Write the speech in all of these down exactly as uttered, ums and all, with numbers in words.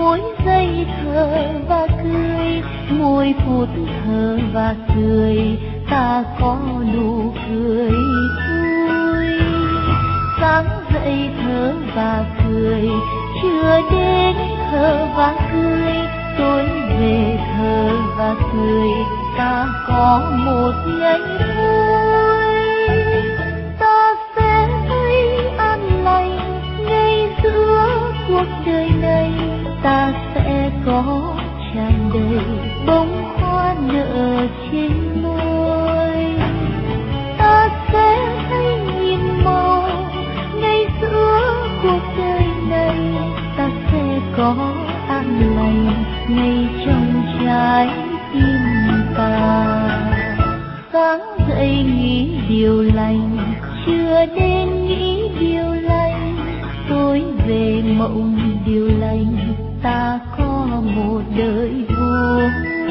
mỗi giây thở và cười, mỗi phút thở và cười, ta có nụ cười vui. Sáng dậy thở và cười, chưa đến thở và cười, tối về thở và cười, ta có một ngày vui. Ta sẽ thấy an lành ngay giữa cuộc đời này, ta sẽ có tràn đầy bông hoa nở trên môi. Ta sẽ thấy nhiệm màu ngay giữa cuộc đời này, ta sẽ có an lành ngay trong trái tim ta. Sáng dậy nghĩ điều lành, chưa đến nghĩ điều lành, tối về mộng điều lành, ta có một đời vui.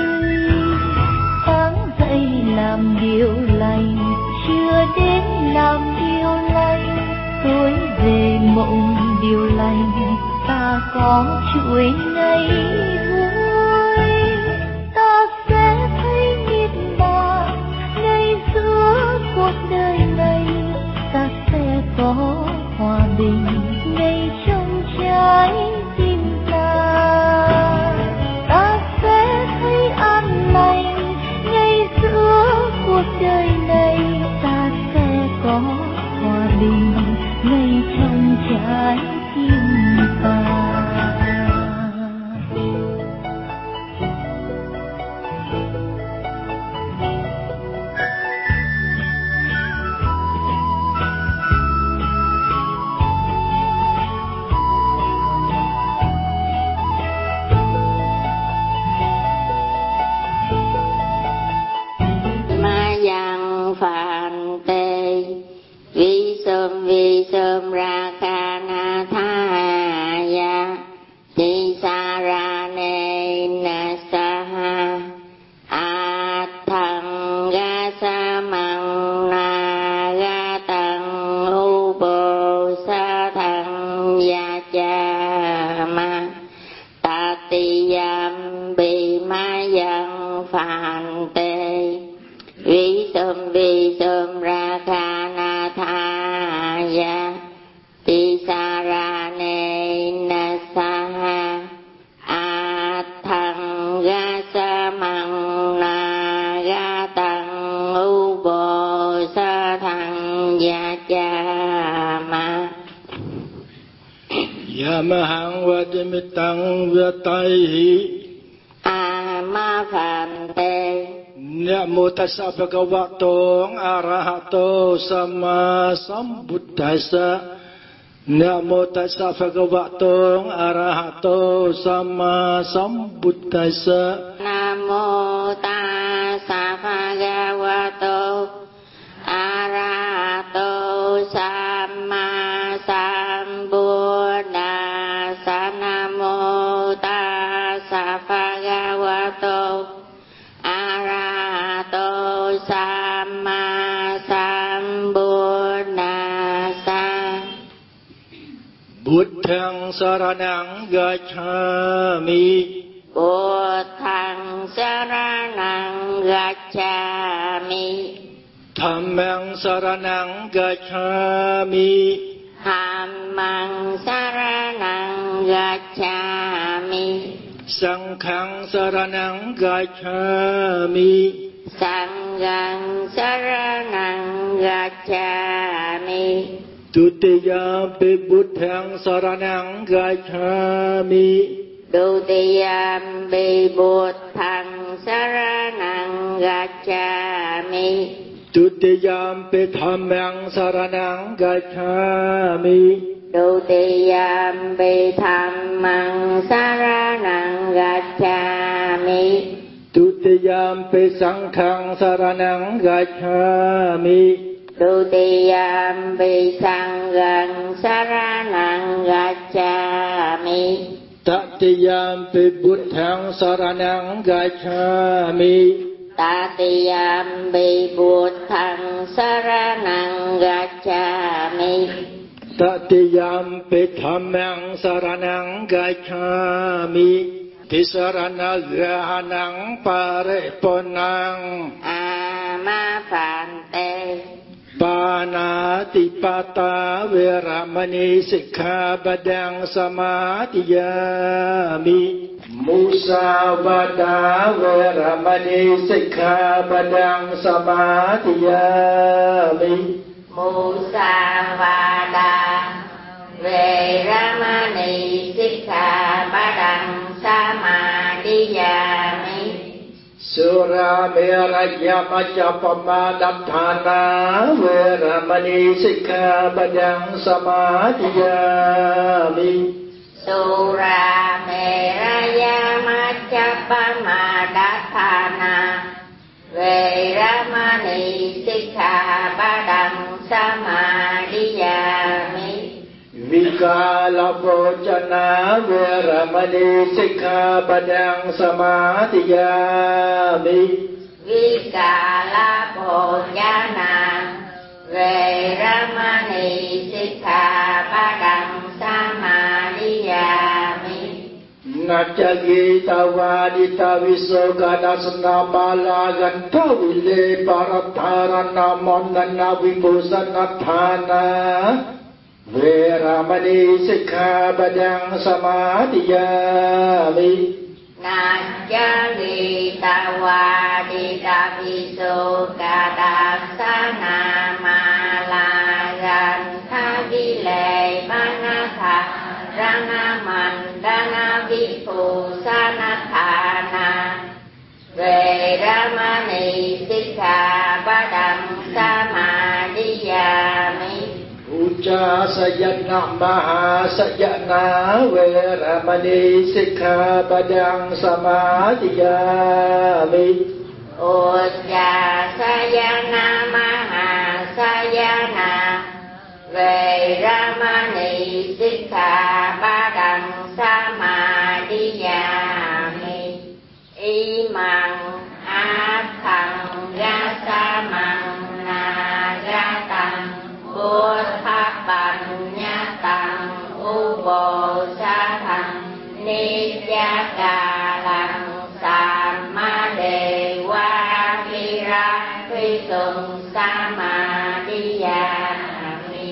Sáng dậy làm điều lành, chưa đến làm điều lành, tối về mộng điều lành, ta có chuỗi ngày vui. Ta sẽ thấy miên man ngay giữa cuộc đời này, ta sẽ có hòa bình ngay trong trái tim ta. Ta sẽ thấy an lành ngay giữa cuộc đời này, ta sẽ có hòa bình ngay trong trái tim ta. Phạn tê vi sơm vi sơm ra ca na tha ya ti sa ra ne na sa ha a thằng ga sa mang na ga tăng u bồ sa thằng ya cha ma ta ti yam bi ma yang phạn tê vi sơm vi sơm ra kha na tha ya ti sa ra ne na sa ha a thằng ga sa mang na ga tăng u bồ sa thằng ya cha ma ya ma hang va mi tăng va tai hi a ma phạn tê. Namo tassa bhagavato arahato sama sambuddhassa. Namo tassa bhagavato arahato sama sambuddhassa. Namo tassa bhagavato arahato sama sambuddhassa. Namo tassa bhagavato arahato sama sambuddhassa. Buddhaṃ saranang gacchāmi. Buddhaṃ saranang gacchāmi. Dhammang saranang gacchāmi. Dhammang saranang gacchāmi. Sanghang saranang gacchāmi. Sanghang saranang gacchāmi. Dutiyampi buddhaṃ saranang gacchāmi. Dutiyampi buddhaṃ saranang gacchāmi. Dutiyampi dhammang saranang gacchāmi. Dutiyampi dhammang saranang gacchāmi. Dutiyampi sanghang saranang gacchāmi. Dutiyampi sanghang saranang gacchāmi. Tatiyampi buddhaṃ saranang gacchāmi. Tatiyampi buddhaṃ saranang gacchāmi. ตติยมปิธัมมังสรณังกัจฉามิทิสรณะญาณังปาริปุณังอามาพันเตปานาติปาตาเวรมณีสิกขาปดังสมาธิยามิมุสาวาทาเวรมณีสิกขาปดังสมาธิยามิมุสาวาทาเวรมณีสิกขาปดังสมาธิยามิสุราเมรยมัจจปมาดัฏฐานาเวรมณีสิกขาปดังสมาธิยามิสุราเมรยมัจจปมาดัฏฐานาเวรมณีสิกขาปดังสมาธิยามิวิกาลโภชนะเวรมณีสิกขาปดังสมาธิยามิวิกาลโภชนะเวรมณีสิกขาปดังสมาธิยามินัจจกิตาวาดิตาวิโสกาดัสนาบาลากันทวิเลปารธารณามนนาวิปุสนัฏฐานาเวรมณีสิกขาปดังสมาธิยามินัจจกิตาวาดิตาวิโสกาดัสนามาลากันทวิเลปนาธารณามันดานาวิปุสนัฏฐานาเวรมณีสิกขาปดังสมาธิยามิอุจจาสยนะมหาสยนะเวรมณีสิกขาปดังสมาธิยามิอุจจาสยนะมหาสยนะเวรมณีสิกขาปดังสมาธิยามิอิมังอาทังยัสสะมังนายตังพุทธปัญญาตังอุโบสถังนิจกาลังสัมมาเดวะวิรัติสุงสมาธิยามิ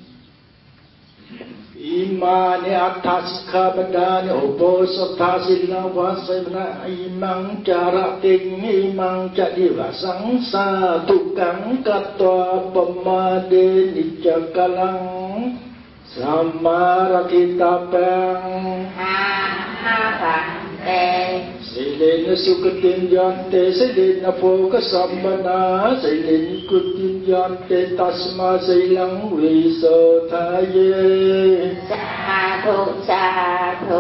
อิมานิอัตถสิกขาปดานิอุโบสถาสิลาวาสมนะอิมังจารติงอิมังจดิวสังสาทุกังกัตตวปมาเดนิจกลังสัมมารกิตาปังอาหาปังเตสิเลนะสุขติญญาเตสิเลนะโภคสัมปนาสิเลนิกุติญญาเตตัสมาสิลังวิโสทาเยสาธุสาธุ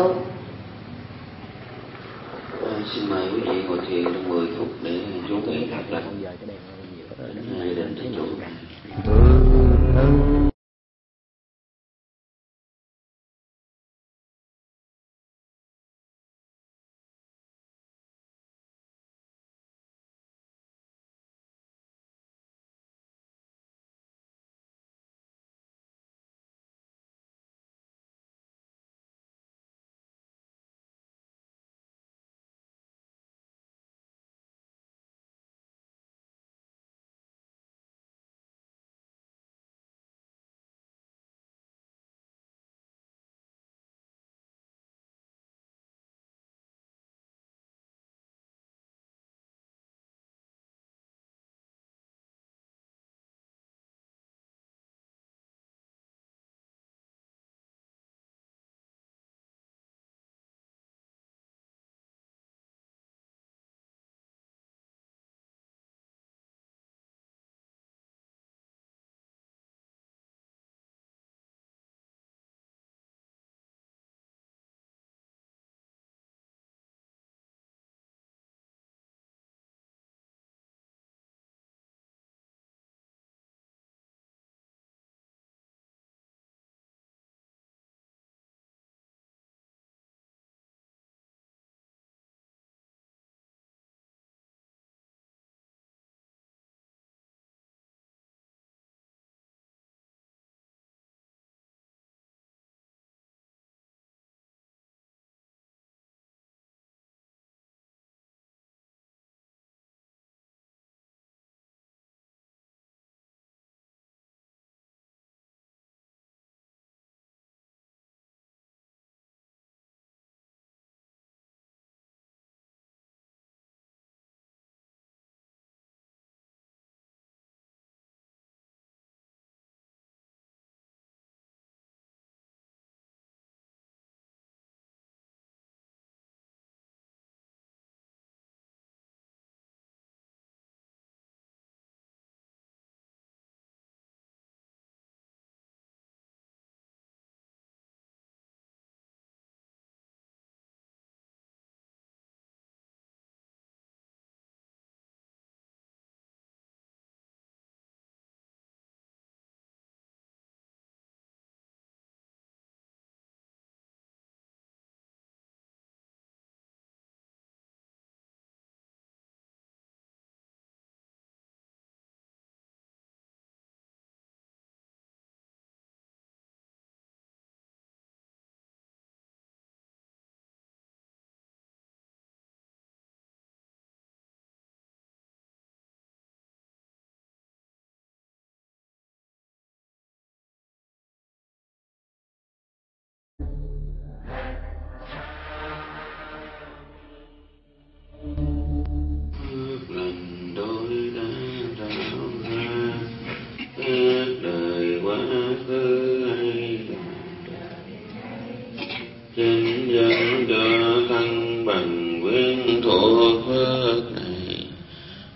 xin mời quý vị ngồi thiền trong mười phút để chú ý thật lành đến thầy chủ.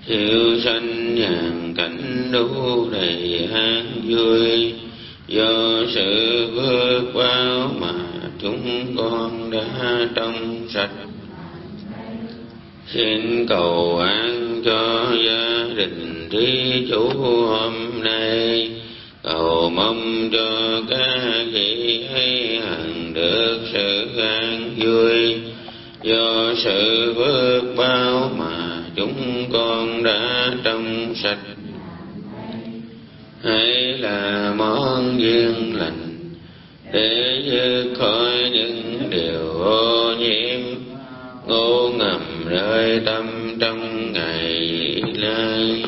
Siêu sanh nhàn cảnh đủ đầy an vui, do sự phước báo mà chúng con đã trong sạch. Xin cầu an cho gia đình thí chủ hôm nay, cầu mong cho các vị ấy hằng được sự an vui, do sự phước báo mà chúng con đã trong sạch. Hãy là món duyên lành để dứt khỏi những điều ô nhiễm, ngô ngầm rơi tâm trong ngày nay.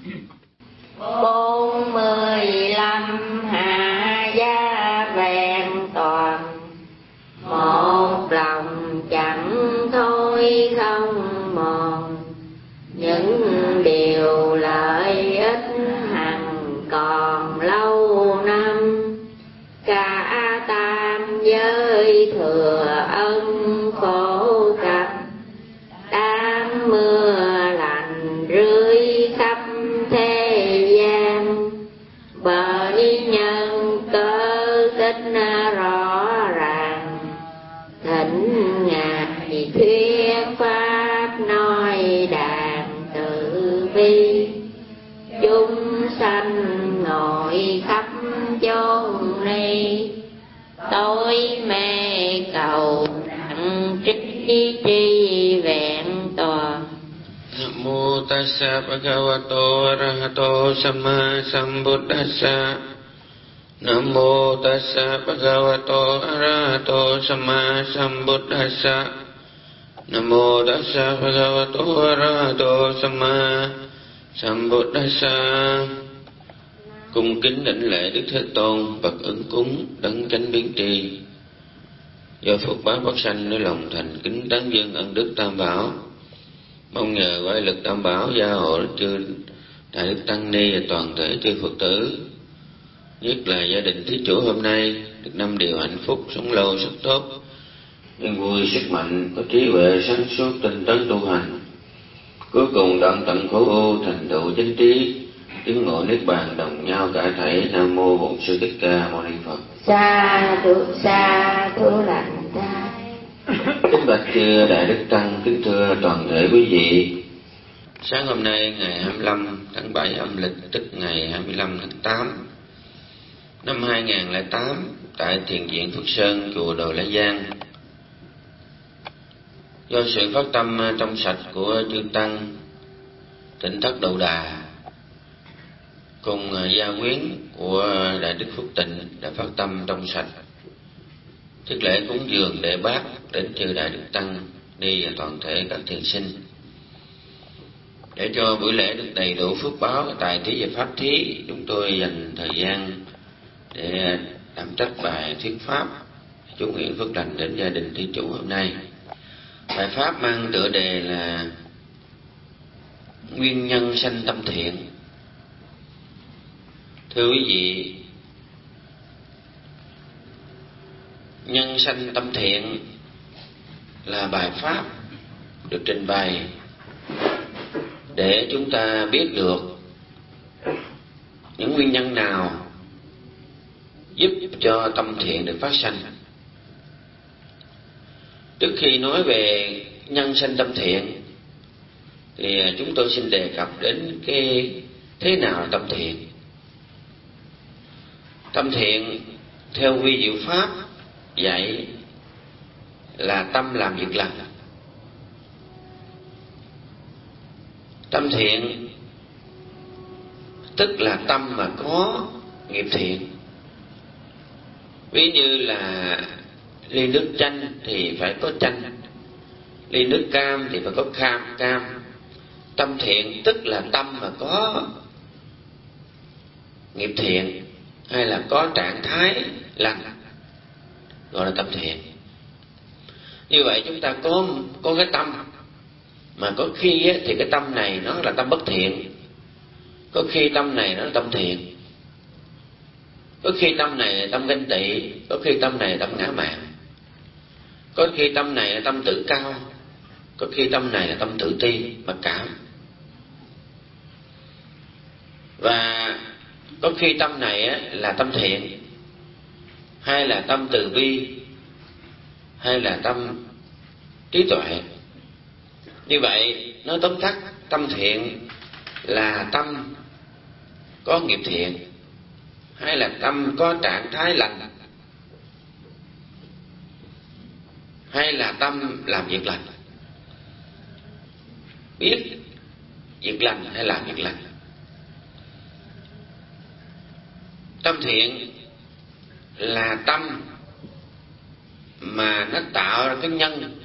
Bốn mươi lăm hạ gia vẹn toàn, một lòng chẳng thôi không mòn, những điều lợi ích hằng còn lâu năm. Cả tam giới thừa ân phổ cập, đám mưa lành rơi khắp thế gian. Bởi nhân cơ tích rõ ràng, thỉnh ngài thuyết pháp nói đàn từ bi. Chúng sanh ngồi khắp chốn này, tối mê cầu đặng trích tri vẹn toàn. Nam mô tassa bhagavato arahato samma sambuddhassa. Nam mô tassa bhagavato arahato samma sambuddhassa. Nam mô tassa bhagavato arahato samma sambuddhassa. Cung kính đảnh lễ Đức Thế Tôn, bậc ứng cúng, đấng chánh biến tri. Do phước báo phát sanh nơi lòng thành kính tán dương ân đức Tam Bảo, mong nhờ quay lực Tam Bảo gia hộ đến chư Đại Đức Tăng Ni và toàn thể chư Phật tử, nhất là gia đình thí chủ hôm nay được năm điều hạnh phúc, sống lâu sức tốt, nhân vui sức mạnh, có trí huệ sáng suốt, tinh tấn tu hành, cuối cùng đoạn tận khổ ưu, thành tựu chánh trí, chứng ngộ niết bàn đồng nhau cả thảy. Nam mô Bổn Sư Thích Ca Mâu Ni Phật. Sa thù sa thù lành thai. Kính bạch chư Đại Đức Tăng, kính thưa toàn thể quý vị. Sáng hôm nay ngày hai mươi lăm tháng bảy âm lịch, tức ngày hai mươi lăm tháng tám năm hai nghìn không trăm lẻ tám, tại Thiền viện Phước Sơn, chùa Đồ Lễ Giang, do sự phát tâm trong sạch của chư Tăng Tỉnh Thất Đầu Đà cùng gia quyến của Đại Đức Phước Tịnh đã phát tâm trong sạch thiết lễ cúng dường để bác đến chư Đại Đức Tăng Ni và toàn thể các thiền sinh. Để cho buổi lễ được đầy đủ phước báo, tài thí và pháp thí, chúng tôi dành thời gian để đảm trách bài thuyết pháp chúc nguyện phước lành đến gia đình thí chủ hôm nay. Bài pháp mang tựa đề là nguyên nhân sanh tâm thiện. Thưa quý vị, nhân sanh tâm thiện là bài pháp được trình bày để chúng ta biết được những nguyên nhân nào giúp cho tâm thiện được phát sanh. Trước khi nói về nhân sanh tâm thiện thì chúng tôi xin đề cập đến cái thế nào là tâm thiện. Tâm thiện theo vi diệu pháp dạy là tâm làm việc lành. Tâm thiện tức là tâm mà có nghiệp thiện. Ví như là ly nước chanh thì phải có chanh, ly nước cam thì phải có cam cam. Tâm thiện tức là tâm mà có nghiệp thiện hay là có trạng thái lành, gọi là tâm thiện. Như vậy chúng ta có có cái tâm mà có khi á, thì cái tâm này nó là tâm bất thiện, có khi tâm này nó là tâm thiện, có khi tâm này là tâm ganh tị, có khi tâm này là tâm ngã mạn, có khi tâm này là tâm tự cao, có khi tâm này là tâm tự ti mặc cảm. Và có khi tâm này á, là tâm thiện, hay là tâm từ bi, hay là tâm trí tuệ. Như vậy nói tóm tắt, tâm thiện là tâm có nghiệp thiện, hay là tâm có trạng thái lành, hay là tâm làm việc lành, biết việc lành hay làm việc lành. Tâm thiện là tâm mà nó tạo ra cái nhân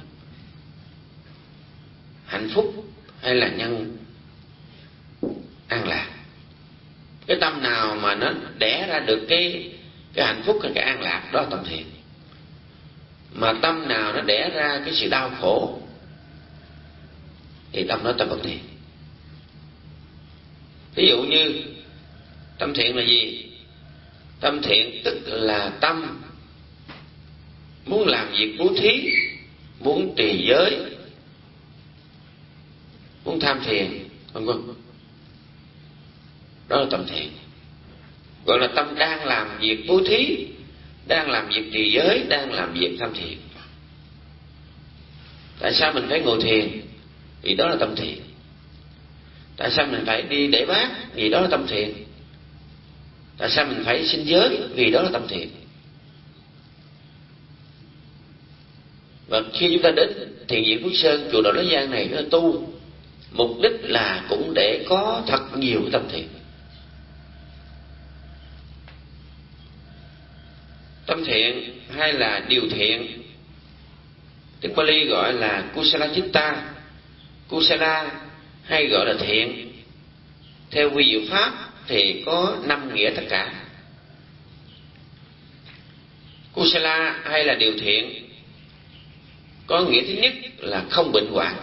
hạnh phúc hay là nhân an lạc. Cái tâm nào mà nó đẻ ra được cái cái hạnh phúc hay cái an lạc, đó là tâm thiện. Mà tâm nào nó đẻ ra cái sự đau khổ thì tâm đó tâm bất thiện. Ví dụ như tâm thiện là gì? Tâm thiện tức là tâm muốn làm việc bố thí, muốn trì giới, muốn tham thiền, vân vân. Đó là tâm thiện. Gọi là tâm đang làm việc bố thí, đang làm việc trì giới, đang làm việc tham thiền. Tại sao mình phải ngồi thiền? Vì đó là tâm thiện. Tại sao mình phải đi để bát? Vì đó là tâm thiện. Tại sao mình phải sinh giới? Vì đó là tâm thiện. Và khi chúng ta đến thiền viện Phước Sơn, chùa Đạo Lý Giang này, chúng ta tu mục đích là cũng để có thật nhiều cái tâm thiện. Tâm thiện hay là điều thiện, tiếng Pali gọi là Kusala Chitta. Kusala hay gọi là thiện, theo vi diệu pháp thì có năm nghĩa tất cả. Kusala hay là điều thiện có nghĩa thứ nhất là không bệnh hoạn,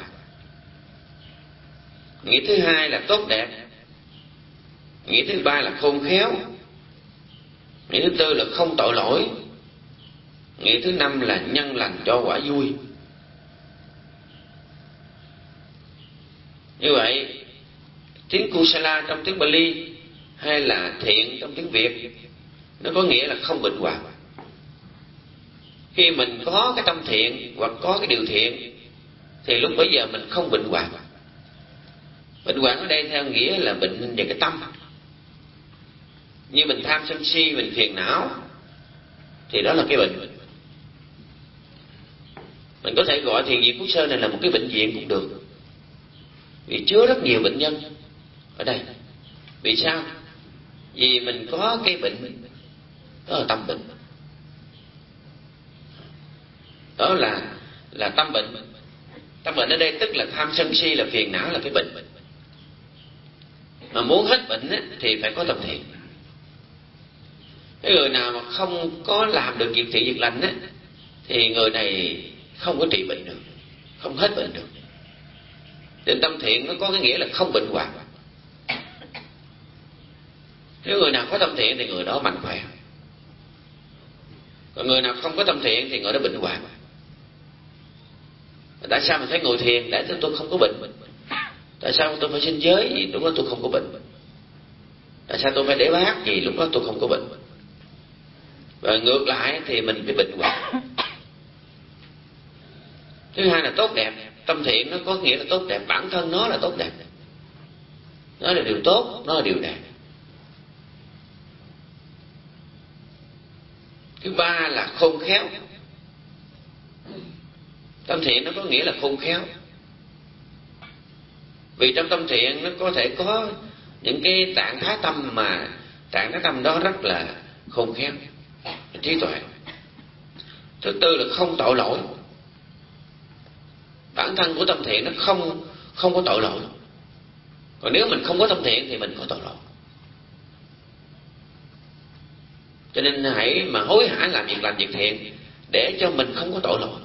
nghĩa thứ hai là tốt đẹp, nghĩa thứ ba là khôn khéo, nghĩa thứ tư là không tội lỗi, nghĩa thứ năm là nhân lành cho quả vui. Như vậy tiếng Kusala trong tiếng Pali hay là thiện trong tiếng Việt nó có nghĩa là không bệnh hoạn. Khi mình có cái tâm thiện hoặc có cái điều thiện thì lúc bấy giờ mình không bệnh hoạn. Bệnh hoạn ở đây theo nghĩa là bệnh về cái tâm. Như mình tham sân si, mình phiền não thì đó là cái bệnh. Mình có thể gọi thiền viện Phước Sơn này là một cái bệnh viện cũng được, vì chứa rất nhiều bệnh nhân ở đây. Vì sao? Vì mình có cái bệnh, đó là tâm bệnh. Đó là là tâm bệnh. Tâm bệnh ở đây tức là tham sân si, là phiền não, là cái bệnh. Mà muốn hết bệnh á, thì phải có tâm thiện. Cái người nào mà không có làm được việc thiện việc lành á, thì người này không có trị bệnh được, không hết bệnh được. Nên tâm thiện nó có cái nghĩa là không bệnh hoạn. Nếu người nào có tâm thiện thì người đó mạnh khỏe. Còn người nào không có tâm thiện thì người đó bệnh hoạn. Tại sao mình phải ngồi thiền? Để tôi không có bệnh. Tại sao tôi phải sinh giới? Vì lúc đó tôi không có bệnh. Tại sao tôi phải để bát? Vì lúc đó tôi không có bệnh. Và ngược lại thì mình phải bệnh hoạn. Thứ hai là tốt đẹp. Tâm thiện nó có nghĩa là tốt đẹp. Bản thân nó là tốt đẹp. Nó là điều tốt, nó là điều đẹp. Thứ ba là khôn khéo. Tâm thiện nó có nghĩa là khôn khéo. Vì trong tâm thiện nó có thể có những cái trạng thái tâm mà trạng thái tâm đó rất là khôn khéo, trí tuệ. Thứ tư là không tội lỗi. Bản thân của tâm thiện nó không không có tội lỗi. Còn nếu mình không có tâm thiện thì mình có tội lỗi. Cho nên hãy mà hối hả làm việc lành việc thiện để cho mình không có tội lỗi.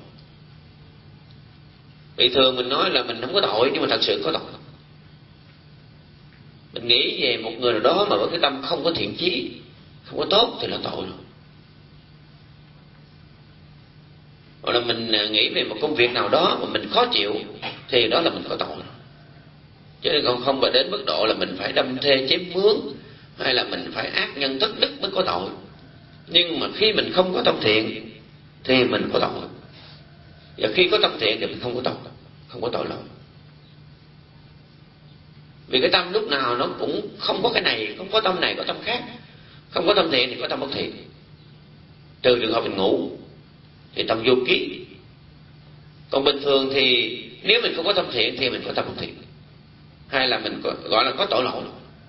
Vì thường mình nói là mình không có tội, nhưng mà thật sự có tội. Mình nghĩ về một người nào đó mà với cái tâm không có thiện chí, không có tốt thì là tội rồi. Hoặc là mình nghĩ về một công việc nào đó mà mình khó chịu thì đó là mình có tội rồi. chứ còn không phải đến mức độ là mình phải đâm thê chém mướn hay là mình phải ác nhân thất đức mới có tội. Nhưng mà khi mình không có tâm thiện thì mình có tội, và khi có tâm thiện thì mình không có tội, không có tội lỗi. Vì cái tâm lúc nào nó cũng không có cái này, không có tâm này có tâm khác, không có tâm thiện thì có tâm bất thiện. Trừ trường hợp mình ngủ thì tâm vô ký. Còn bình thường thì nếu mình không có tâm thiện thì mình có tâm bất thiện, hay là mình có, gọi là có tội lỗi.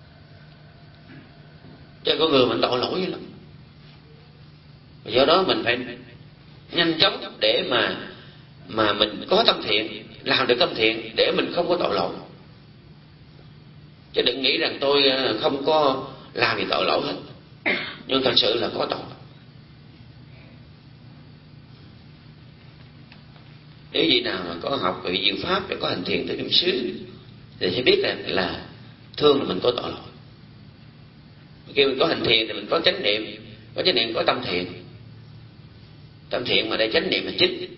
Chứ có người mình tội lỗi lắm. Do đó mình phải nhanh chóng để mà mà mình có tâm thiện, làm được tâm thiện để mình không có tội lỗi. Chứ đừng nghĩ rằng tôi không có làm gì tội lỗi hết, nhưng thật sự là có tội. Nếu gì nào mà có học về diệu pháp để có hành thiền tới niệm xứ thì sẽ biết là, là thường là mình có tội lỗi. Khi mình có hành thiền thì mình có chánh niệm, có chánh niệm có tâm thiện. Tâm thiện mà đây chánh niệm là chính.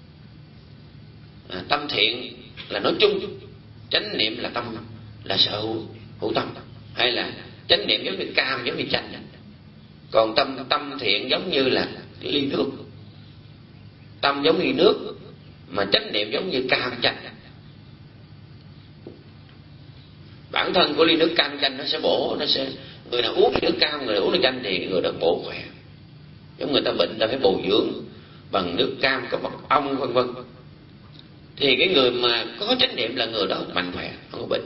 À, tâm thiện là nói chung, chánh niệm là tâm, là sở hữu, hữu tâm, hay là chánh niệm giống như cam, giống như chanh. Còn tâm tâm thiện giống như là ly nước, tâm giống như nước, mà chánh niệm giống như cam chanh. Bản thân của ly nước cam chanh nó sẽ bổ, nó sẽ người nào uống nước cam, người nào uống nước chanh thì người đó bổ khỏe. Giống người ta bệnh ta phải bồi dưỡng bằng nước cam có mật ong vân vân. Thì cái người mà có chánh niệm là người đó mạnh khỏe, không có bệnh.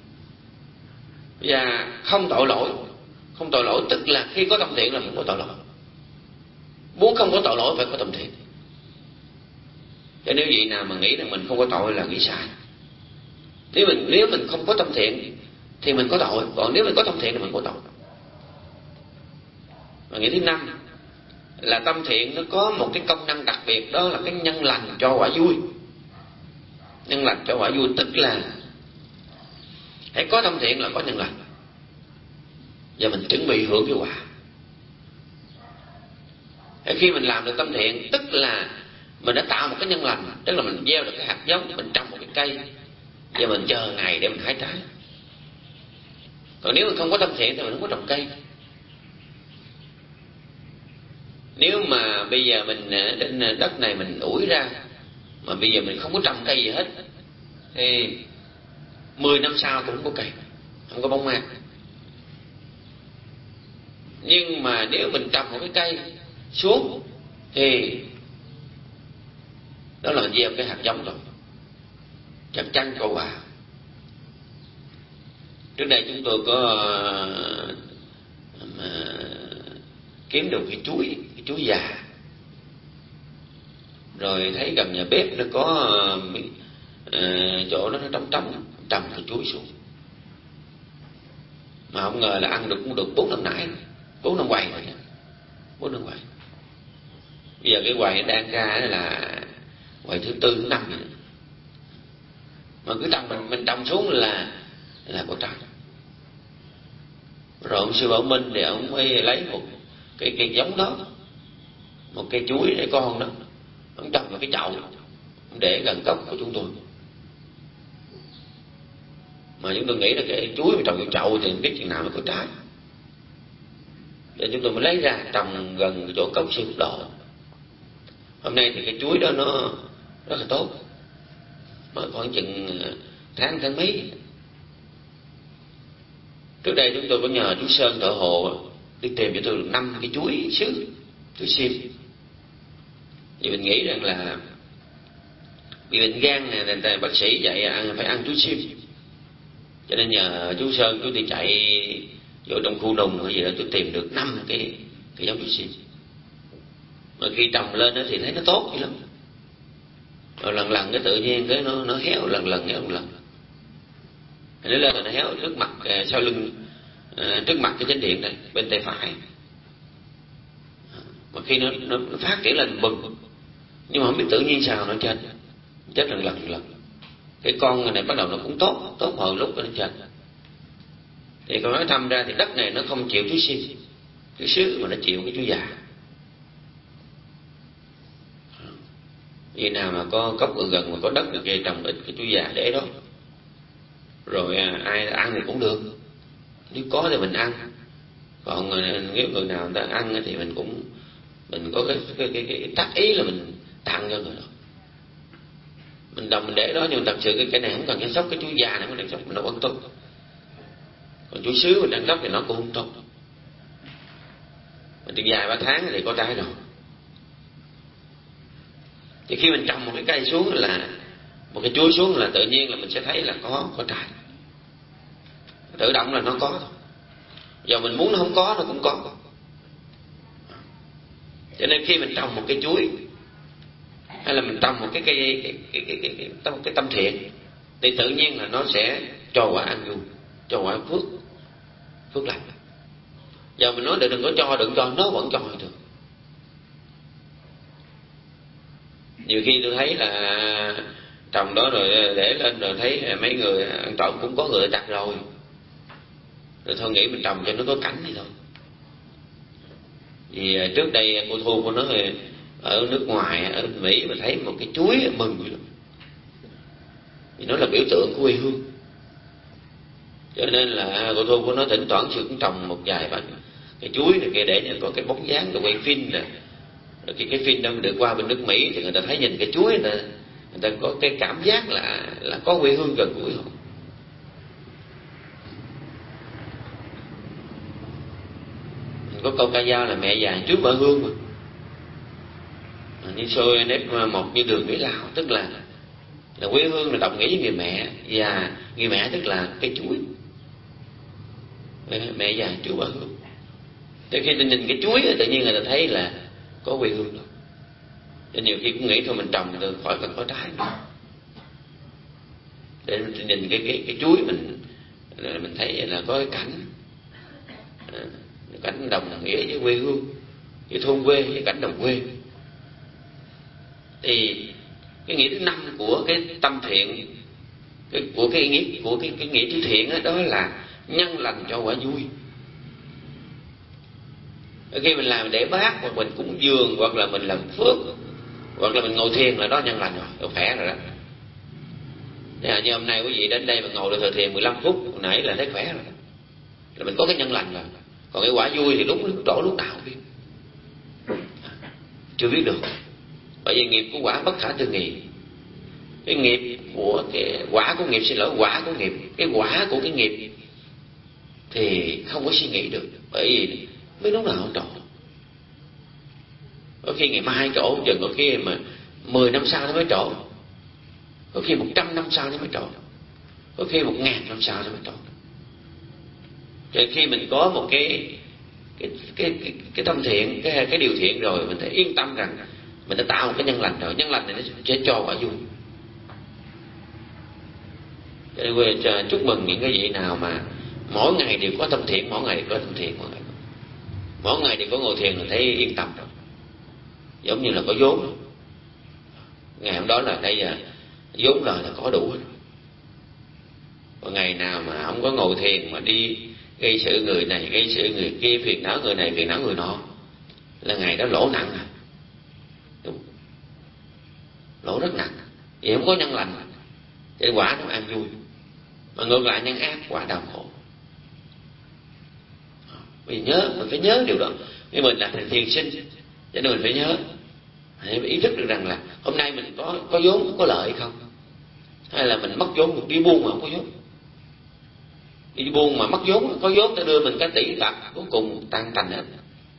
Và không tội lỗi. Không tội lỗi tức là khi có tâm thiện là mình có tội lỗi. Muốn không có tội lỗi phải có tâm thiện. Cho nếu vị nào mà nghĩ rằng mình không có tội là nghĩ sai. Nếu mình nếu mình không có tâm thiện thì mình có tội, còn nếu mình có tâm thiện thì mình có tội. Và nghĩa thứ năm là tâm thiện nó có một cái công năng đặc biệt, đó là cái nhân lành cho quả vui. Nhân lành cho quả vui tức là hãy có tâm thiện là có nhân lành, và mình chuẩn bị hưởng cái quả. Khi mình làm được tâm thiện tức là mình đã tạo một cái nhân lành, tức là mình gieo được cái hạt giống, mình trồng một cái cây và mình chờ ngày để mình hái trái. Còn nếu mình không có tâm thiện thì mình không có trồng cây. Nếu mà bây giờ mình trên đất này mình ủi ra mà bây giờ mình không có trồng cây gì hết thì mười năm sau cũng không có cây, không có bóng mát. Nhưng mà nếu mình trồng một cái cây xuống thì đó là mình gieo cái hạt giống rồi, chắc chắn có quả. Trước đây chúng tôi có mà kiếm được cái chuối, cái chuối già, rồi thấy gần nhà bếp nó có uh, chỗ đó nó trống trống, trồng cái chuối xuống, mà không ngờ là ăn được cũng được bốn năm nải, bốn năm quầy rồi, bốn năm quầy. Bây giờ cái quầy đang ra là quầy thứ tư thứ năm rồi, mà cứ trồng mình mình trồng xuống là là có trái. Rồi ông sư Bảo Minh thì ông mới lấy một cái cây giống đó, một cây chuối để con đó, ông trồng vào cái chậu để gần cốc của chúng tôi. Mà chúng tôi nghĩ là cái chuối mà trồng vào chậu thì biết chừng nào mới có trái, để chúng tôi mới lấy ra trồng gần chỗ cốc sư Phúc Độ. Hôm nay thì cái chuối đó nó rất là tốt, mà khoảng chừng tháng tháng mấy. Trước đây chúng tôi có nhờ chú Sơn Thợ Hồ đi tìm cho tôi được năm cái chuối sứ, chuối xiêm. Vì mình nghĩ rằng là bị bệnh gan này, thì bác sĩ dạy ăn phải ăn chuối xiêm, cho nên nhờ chú Sơn chú đi chạy vô trong khu nùng hay gì đó, tôi tìm được năm cái cái giống chuối xiêm. Mà khi trồng lên đó thì thấy nó tốt vậy lắm. Rồi lần lần cái tự nhiên cái nó nó héo, lần lần héo lần. Nó lên rồi nó héo trước mặt, sau lưng, trước mặt cái chánh điện này bên tay phải. Mà khi nó, nó phát triển lên bừng, nhưng mà không biết tự nhiên sao nó chết, chết lần lần lần. Cái con này bắt đầu nó cũng tốt, tốt hồi lúc nó chết. Thì con nói thăm ra thì đất này nó không chịu chuối xiêm, chuối sứ, mà nó chịu cái chuối già. Vì nào mà có cốc ở gần mà có đất được cây trồng ít cái chuối già để đó. rồi ai ăn thì cũng được, nếu có thì mình ăn, còn nếu người nào người ta ăn thì mình cũng mình có cái cái cái, cái tác ý là mình tặng cho người đó. Mình đồng mình để đó, nhưng thật sự cái cái này không cần chăm sóc, cái chuối già này mình chăm sóc mình nó vẫn tốt, còn chuối sứ mình chăm sóc thì nó cũng không tốt. Mình chừng vài ba tháng thì có trái rồi. Thì khi mình trồng một cái cây xuống là một cái chuối xuống là tự nhiên là mình sẽ thấy là có có trái, tự động là nó có thôi. Giờ mình muốn nó không có nó cũng có. Cho nên khi mình trồng một cái chuối hay là mình trồng một cái cây cái cái cái, cái, cái, cái, cái tâm thiện thì tự nhiên là nó sẽ cho quả an vui, cho quả phước phước lành. Giờ mình nói được đừng có cho, đừng cho, nó vẫn cho được. Nhiều khi tôi thấy là trồng đó rồi để lên rồi thấy mấy người ăn trộm, cũng có người chặt rồi, rồi thôi nghĩ mình trồng cho nó có cảnh thì thôi. Vì trước đây cô Thu cô nói ở nước ngoài, ở Mỹ mà thấy một cái chuối mừng lắm, vì nó là biểu tượng của quê hương. Cho nên là cô Thu cô nói thỉnh thoảng sư cũng trồng một vài ba cái chuối này kia để có cái bóng dáng rồi quay phim nè. Rồi cái cái phim đó được qua bên nước Mỹ thì người ta thấy nhìn cái chuối này, người ta có cái cảm giác là là có quê hương gần gũi họ. Có câu ca dao là mẹ già trước vợ hương mà. Như xôi nếp một như đường Mỹ Lào, tức là là quê hương là đồng nghĩa với người mẹ, và người mẹ tức là cây chuối. Mẹ già trước vợ hương. Thì khi nhìn cái chuối tự nhiên người ta thấy là có quê hương đó. Nên nhiều khi cũng nghĩ thôi mình trồng từ khỏi cần có trái nữa. Để mình nhìn cái cái cái chuối mình mình thấy là có cái cảnh à, cảnh đồng nghĩa với quê hương, với thôn quê, với cảnh đồng quê. Thì cái nghĩa thứ năm của cái tâm thiện, cái, của cái nghĩa của cái cái nghĩa thứ thiện đó, đó là nhân lành cho quả vui. Khi mình làm để bác, hoặc mình cúng dường, hoặc là mình làm phước, hoặc là mình ngồi thiền là đó nhân lành rồi, rồi khỏe rồi đó. Thế như hôm nay quý vị đến đây mà ngồi được thời thiền mười lăm phút hồi nãy là thấy khỏe rồi đó. Là mình có cái nhân lành rồi. Còn cái quả vui thì lúc lúc trổ lúc nào không biết, chưa biết được. Bởi vì nghiệp của quả bất khả tư nghị. Cái nghiệp của cái quả của nghiệp, xin lỗi, quả của nghiệp, cái quả của cái nghiệp thì không có suy nghĩ được. Bởi vì biết lúc nào không trổ. Có khi ngày mai trổ, chừng có khi mà mười năm sau nó mới trổ, có khi một trăm năm sau nó mới trổ, có khi một ngàn năm sau nó mới trổ. Cho nên khi mình có một cái cái cái cái, cái tâm thiện, cái cái điều thiện rồi, mình thấy yên tâm rằng mình đã tạo một cái nhân lành rồi. Nhân lành này nó sẽ cho quả vui. Cho nên chúc mừng những cái vị nào mà mỗi ngày đều có tâm thiện, mỗi ngày đều có tâm thiện, mỗi ngày mỗi ngày đều có ngồi thiền là thấy yên tâm rồi, giống như là có vốn. Ngày hôm đó là đây giờ vốn lời là có đủ rồi. Còn ngày nào mà không có ngồi thiền mà đi gây sự người này, gây sự người kia, phiền não người này, phiền não người nọ, là ngày đó lỗ nặng à. Đúng. Lỗ rất nặng. Vì không có nhân lành, cái quả nó an vui. Mà ngược lại nhân ác, quả đau khổ. Mình nhớ, mình phải nhớ điều đó. Nếu mình là thành thiền sinh, cho nên mình phải nhớ, phải ý thức được rằng là hôm nay mình có có vốn, có lợi hay không, hay là mình mất vốn, đi buôn mà không có vốn. Đi buôn mà mất vốn, có vốn ta đưa mình cái tỷ bạc, cuối cùng tan tành hết,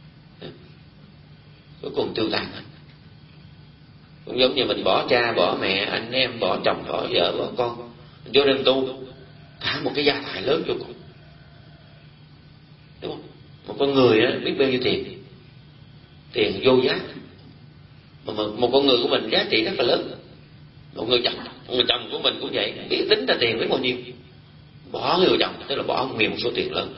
cuối cùng tiêu tan hết. Cũng giống như mình bỏ cha, bỏ mẹ, anh em, bỏ chồng, bỏ vợ, bỏ con, vô đêm tu, cả một cái gia tài lớn vô cùng. Đúng không? Một con người đó, biết bao nhiêu tiền, tiền vô giá. Mà một con người của mình giá trị rất là lớn. Một người chồng, một người chồng của mình cũng vậy, biết tính ra tiền biết bao nhiêu. Bỏ người chồng tức là bỏ nguyên một số tiền lớn.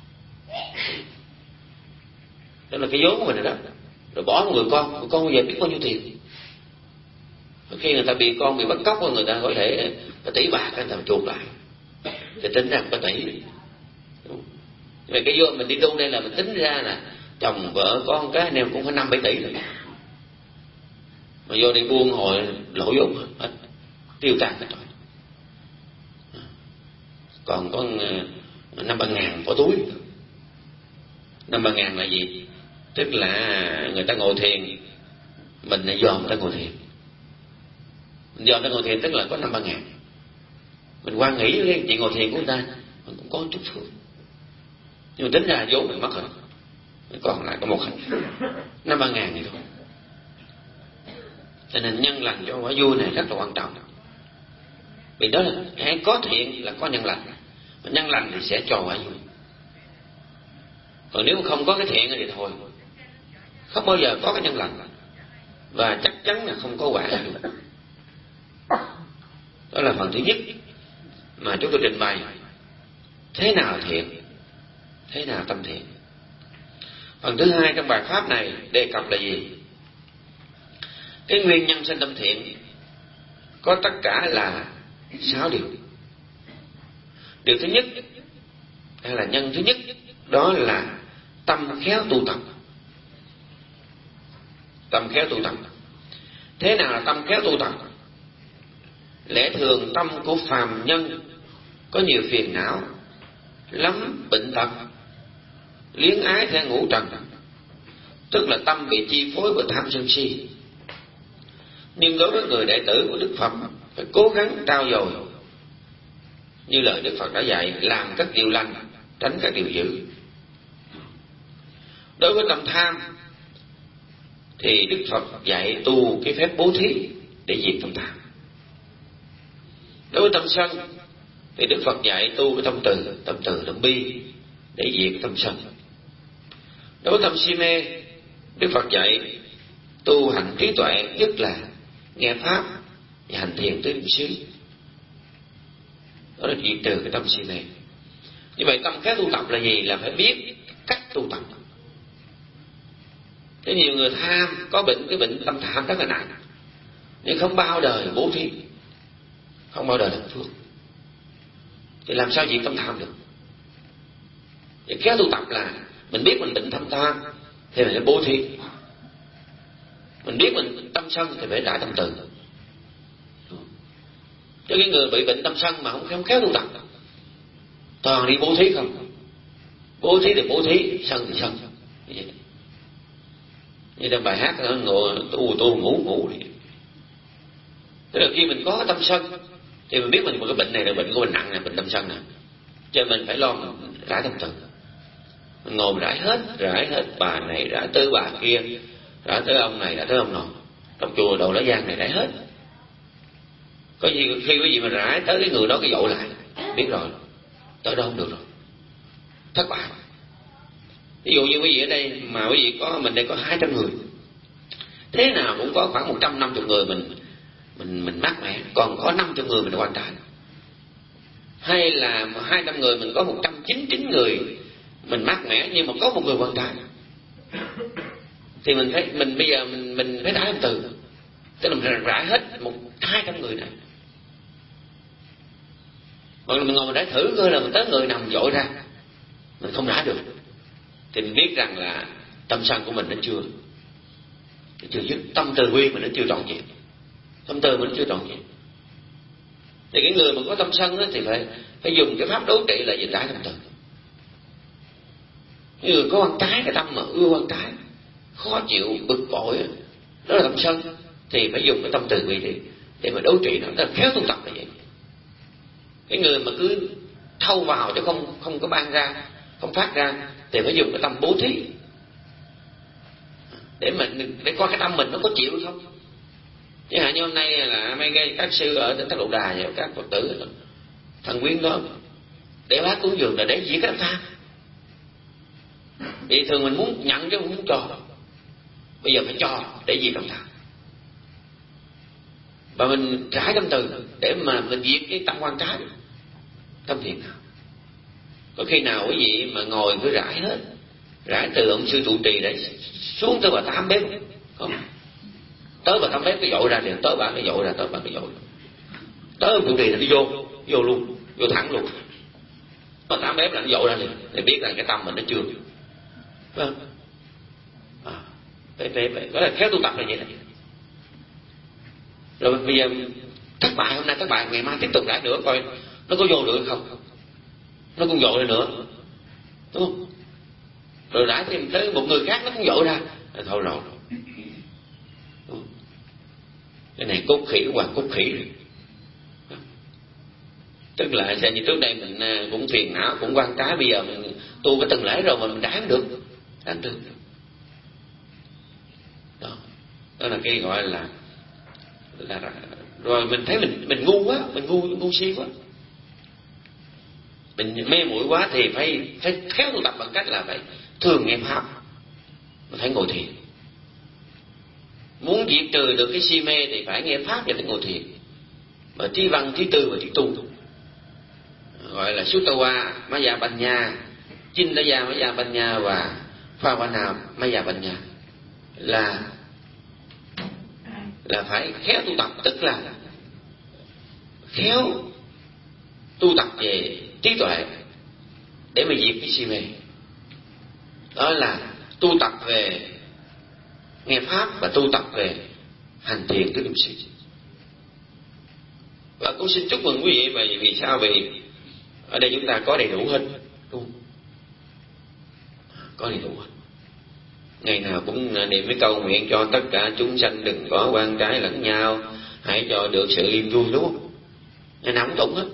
Đó là cái vốn của mình rồi đó. Rồi bỏ một người con, một con bây giờ biết bao nhiêu tiền. Khi người ta bị con bị bắt cóc, người ta có thể tỷ bạc người ta chuộc lại, thì tính ra có tỷ. Về cái vô mình đi tu đây là mình tính ra là chồng vợ con cái anh em cũng phải năm bảy tỷ rồi. Mà vô đi buôn hồi lỗ vốn hết, tiêu tan hết rồi. còn có năm ba ngàn bỏ túi. Năm ba ngàn là gì? Tức là người ta ngồi thiền, mình lại dòm người ta ngồi thiền. Mình dòm người ta ngồi thiền tức là có năm ba ngàn. Mình quan nghĩ cái chuyện ngồi thiền của người ta, mình cũng có chút phước. Nhưng mà tính ra vốn mình mất rồi, còn lại có một hành năm ba ngàn gì thôi. Cho nên nhân lành cho quả vui này rất là quan trọng. Vì đó là hãy có thiện là có nhân lành, mà nhân lành thì sẽ cho quả vui. Còn nếu không có cái thiện thì thôi, không bao giờ có cái nhân lành, và chắc chắn là không có quả vui. Đó là phần thứ nhất mà chúng tôi trình bày. Thế nào thiện, thế nào tâm thiện. Phần thứ hai trong bài pháp này đề cập là gì? Cái nguyên nhân sinh tâm thiện có tất cả là sáu điều. Điều thứ nhất, hay là nhân thứ nhất, đó là tâm khéo tu tập. Tâm khéo tu tập. Thế nào là tâm khéo tu tập? Lẽ thường tâm của phàm nhân có nhiều phiền não, lắm bệnh tật, luyến ái theo ngũ trần, tức là tâm bị chi phối bởi tham sân si. Nhưng đối với người đệ tử của Đức Phật phải cố gắng trau dồi, như lời Đức Phật đã dạy, làm các điều lành, tránh các điều dữ. Đối với tâm tham thì Đức Phật dạy tu cái phép bố thí để diệt tâm tham. Đối với tâm sân thì Đức Phật dạy tu cái tâm từ, tâm từ tâm bi để diệt tâm sân. Đối với tâm si mê, Đức Phật dạy tu hành trí tuệ, nhất là nghe pháp và hành thiền tứ niệm xứ. Đó là diệt trừ cái tâm si mê. Như vậy tâm khéo tu tập là gì? Là phải biết cách tu tập. Thế nhiều người tham, có bệnh cái bệnh tâm tham rất là nặng, nhưng không bao đời bố thí, không bao đời làm phước, thì làm sao diệt tâm tham được? Thì khéo tu tập là mình biết mình bệnh tâm tham thì mình phải bố thí, mình biết mình tâm sân thì phải rải tâm từ. Chứ cái người bị bệnh tâm sân mà không khéo tu tập, toàn đi bố thí không, bố thí thì bố thí, sân thì sân. Như trong bài hát nó ngồi tu tu ngủ ngủ đi. Tức là khi mình có tâm sân thì mình biết mình một cái bệnh này là bệnh của mình nặng, là bệnh tâm sân nè, cho nên mình phải lo mình rải tâm từ. Mình ngồi mình rải hết, rải hết bà này, rải tới bà kia, rải tới ông này, rải tới ông nọ, trong chùa Đầu Lá Giang này rải hết. Có gì khi quý vị mà rải tới cái người đó cái dội lại, biết rồi, tới đâu không được rồi, thất bại. Ví dụ như quý vị ở đây mà quý vị có, mình đây có hai trăm người, thế nào cũng có khoảng một trăm năm mươi người mình mình mình mát mẻ, còn có năm mươi người mình quan trái. Hay là hai trăm người mình có một trăm chín mươi chín người mình mát mẻ, nhưng mà có một người quan trái, thì mình phải mình bây giờ mình mình phải rải từ, tức là mình rải hết một hai trăm người này. Hoặc là mình ngồi mình rải thử coi là mình tới người nào mình dội ra mình không rải được, thì mình biết rằng là tâm sân của mình nó chưa nó chưa dứt, tâm từ bi mình nó chưa trọn vẹn, tâm từ mình nó chưa trọn vẹn. Thì cái người mà có tâm sân thì phải phải dùng cái pháp đối trị là gì? Rải tâm từ. Cái người có quan trái, cái tâm mà ưa quan trái, khó chịu, bực bội, đó là tâm sân, thì phải dùng cái tâm từ bi để để mà đối trị nó. Tức là khéo tu tập là vậy. Cái người mà cứ thâu vào chứ không không có ban ra, không phát ra, thì phải dùng cái tâm bố thí để mình để coi cái tâm mình nó có chịu không. Chứ hạn như hôm nay là mấy các sư ở tỉnh Thất Lộ Đà và các Phật tử thần quyến đó để bác cúng dường là để diệt cái tâm tham. Vì thường mình muốn nhận chứ không muốn cho, bây giờ phải cho để diệt tâm tham, và mình rải tâm từ để mà mình diệt cái tâm quan trái, tâm thiện nào. Có khi nào quý vị mà ngồi cứ rải hết, rải từ ông sư trụ trì để xuống tới bà tám bếp không? Tới bà tám bếp cái dội ra liền, tới bà cái dội ra, tới bà cái dội ra. Tới ông trụ trì là đi vô, vô luôn, vô thẳng luôn. Bà tám bếp là nó dội ra liền, để biết rằng cái tâm mình nó chưa. Phải không? À, phải, phải, phải. Đó là khéo tu tập là vậy này. Rồi bây giờ thất bại, hôm nay thất bại, ngày mai tiếp tục rải nữa coi nó có vô được không. nó cũng dội lên nữa, đúng không? Rồi đã thêm tới một người khác nó cũng dội ra, rồi thôi rồi. Cái này cốt khỉ hoặc cốt khỉ rồi. Tức là sẽ như trước đây mình cũng phiền não, cũng quan trái, bây giờ mình tu cái từng lễ rồi mà mình trả không được, trả không được. Đó, đó là cái gọi là là rồi mình thấy mình mình ngu quá, mình ngu ngu si quá, mình mê muội quá thì phải phải khéo tu tập bằng cách là phải thường nghe pháp, mình phải ngồi thiền. Muốn diệt trừ được cái si mê thì phải nghe pháp và phải ngồi thiền. Mà trí văn, trí tư và trí tu gọi là Sutta Maya Banya, Chindaya Maya Banya và Phavana Maya Banya là là phải khéo tu tập, tức là khéo tu tập về trí tuệ để mà diệt cái si mê. Đó là tu tập về nghe pháp và tu tập về hành thiền tứ niệm xứ. Và cũng xin chúc mừng quý vị. Vì vì sao? Vì ở đây chúng ta có đầy đủ hết, đúng không? Có đầy đủ hết. Ngày nào cũng niệm mấy câu nguyện cho tất cả chúng sanh đừng có oan trái lẫn nhau, hãy cho được sự yên vui, đúng không? Ngày nào cũng tụng hết.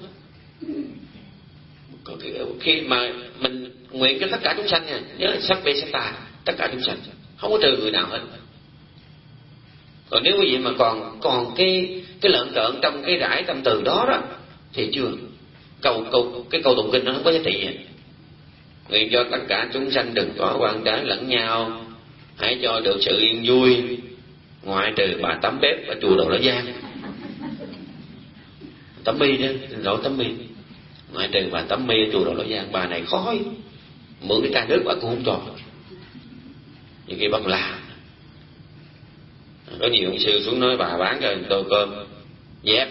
Khi mà mình nguyện cho tất cả chúng sanh nha, nhớ là sắc bê sắc tà, tất cả chúng sanh, không có trừ người nào hết. Còn nếu quý vị mà còn còn cái cái lợn cợn trong cái rải tâm từ đó đó thì chưa, câu câu cái câu tụng kinh nó không có giá trị gì. Nguyện cho tất cả chúng sanh đừng có oan trái lẫn nhau, hãy cho được sự yên vui, ngoại trừ bà tắm bếp ở chùa Đồ Lã Giang. Tắm mi đó, lỗi tắm mi. Ngoại trừ bà tắm mi ở chùa Đồ Lã Giang, bà này khói, mượn cái chai nước bà cũng không cho. Như kia bằng làm. Có nhiều ông sư xuống nói bà bán cho tôi cơm dép.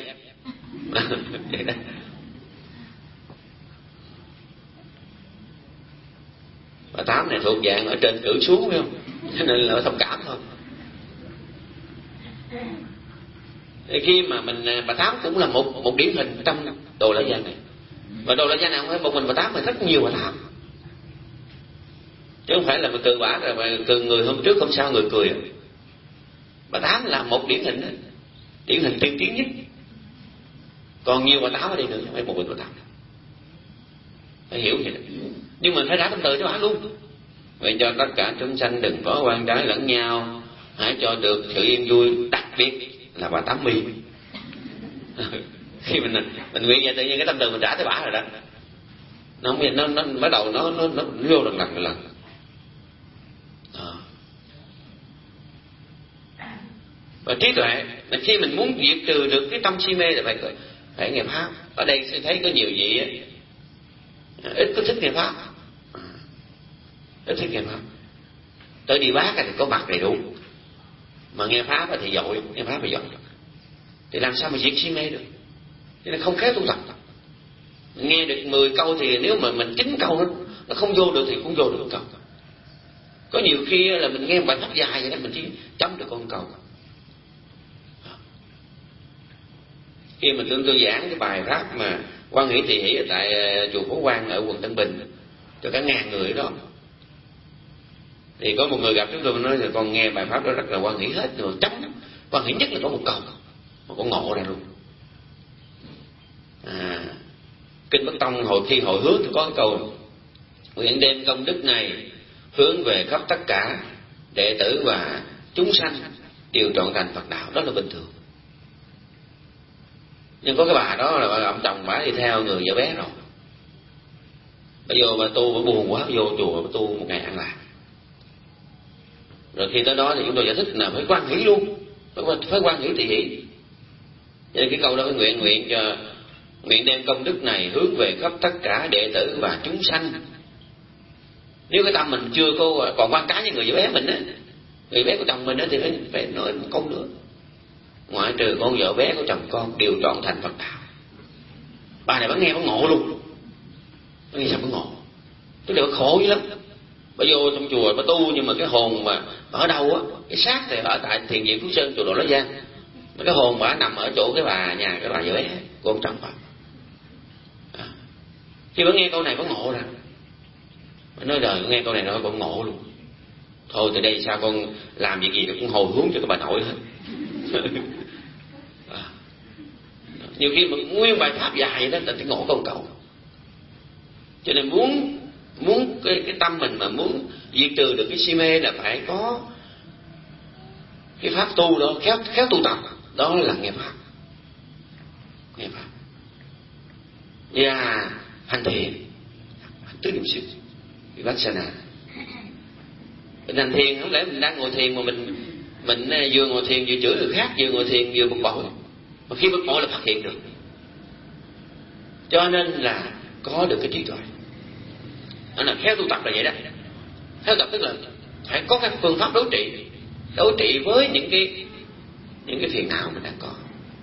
Bà Tám này thuộc dạng ở trên cử xuống, phải không? Cho nên là thông cảm thôi. Thì khi mà mình bà Tám cũng là một một điển hình trong Đồ Lã Giang này. Và Đồ Lã Giang này không phải một mình bà Tám mà rất nhiều bà Tám. Chứ không phải là mình cười bả rồi mà cười người hôm trước hôm sau người cười. Bà Tám là một điển hình đó, điển hình tiên tiến nhất. Còn nhiều bà Tám ở đây nữa, không phải một mình bà Tám. Phải hiểu vậy đó. Nhưng mình phải rải tâm từ cho bà luôn. Vậy cho tất cả chúng sanh đừng có oan trái lẫn nhau, hãy cho được sự yên vui, đặc biệt là bà Tám mi. Khi mình mình nguyện vậy tự nhiên cái tâm từ mình trả tới bả rồi đó. Nó không nó nó bắt đầu nó nó nó, nó vô lần lần lần. Và trí tuệ là khi mình muốn diệt trừ được cái tâm si mê thì phải phải nghe pháp. Ở đây sẽ thấy có nhiều vị ấy, ít có thích nghe pháp, ít thích nghe pháp. Tới đi bác thì có mặt đầy đủ, mà nghe pháp thì dội, nghe pháp thì dội. Thì làm sao mà diệt si mê được? Thế nên không khéo tu tập. Nghe được mười câu thì nếu mà mình chín câu nó, nó không vô được thì cũng vô được một câu. Có nhiều khi là mình nghe một bài pháp dài vậy đó, mình chỉ chấm được con câu. Khi mà tôi, tôi giảng cái bài pháp mà Quan Hỷ Tỳ Hỷ ở tại chùa Phổ Quang ở quận Tân Bình cho cả ngàn người đó, thì có một người gặp chúng tôi nói là con nghe bài pháp đó rất là quan hỷ hết rồi, chấm quan hỷ nhất là có một câu mà con ngộ ra luôn. À, Kinh Bất Tông hồi khi hồi hướng thì có cái câu nguyện đem công đức này hướng về khắp tất cả đệ tử và chúng sanh đều trọn thành Phật đạo. Đó là bình thường. Nhưng có cái bà đó là ông chồng bà đi theo người vợ bé rồi, bà vô bà tu, bà buồn quá, vô chùa bà tu một ngày ăn lạc. Rồi khi tới đó thì chúng tôi giải thích là phải quan hỷ luôn, phải, phải quan hỷ tỳ hỷ. Nên cái câu đó phải nguyện nguyện cho nguyện đem công đức này hướng về khắp tất cả đệ tử và chúng sanh. Nếu cái tâm mình chưa có còn quan trái với người vợ bé mình á, người bé của chồng mình á, thì phải phải nói một câu nữa: ngoại trừ con vợ bé của chồng con đều trọn thành Phật đạo. Bà này bà nghe bà ngộ luôn, bà nghe sao bà ngộ, tức là bà khổ dữ lắm. Bà vô trong chùa bà tu nhưng mà cái hồn mà bà ở đâu á, cái xác thì ở tại Thiền Viện Phú Sơn chùa Đồ Lã Giang, mà cái hồn bà nằm ở chỗ cái bà nhà cái bà vợ bé của ông chồng bà. À. Khi vẫn nghe câu này có ngộ ra, nói đời nghe câu này nó còn ngộ luôn. Thôi từ đây sao con làm việc gì cũng hồi hướng cho các bà nội hết. À, nhiều khi mà nguyên bài pháp dài đó là phải ngộ câu cầu. Cho nên muốn muốn cái, cái tâm mình mà muốn diệt trừ được cái si mê là phải có cái pháp tu đó, khéo khéo tu tập, đó là nghe pháp, nghe pháp và hành thiền, hành tứ niệm xứ, vipassana. Mình hành thiền không lẽ mình đang ngồi thiền mà mình mình vừa ngồi thiền vừa chửi người khác, vừa ngồi thiền vừa bực bội, mà khi bực bội là phát hiện được. Cho nên là có được cái trí tuệ. Đó là khéo tu tập là vậy đó. Khéo tập tức là phải có các phương pháp đối trị, đối trị với những cái những cái phiền não mình đang có.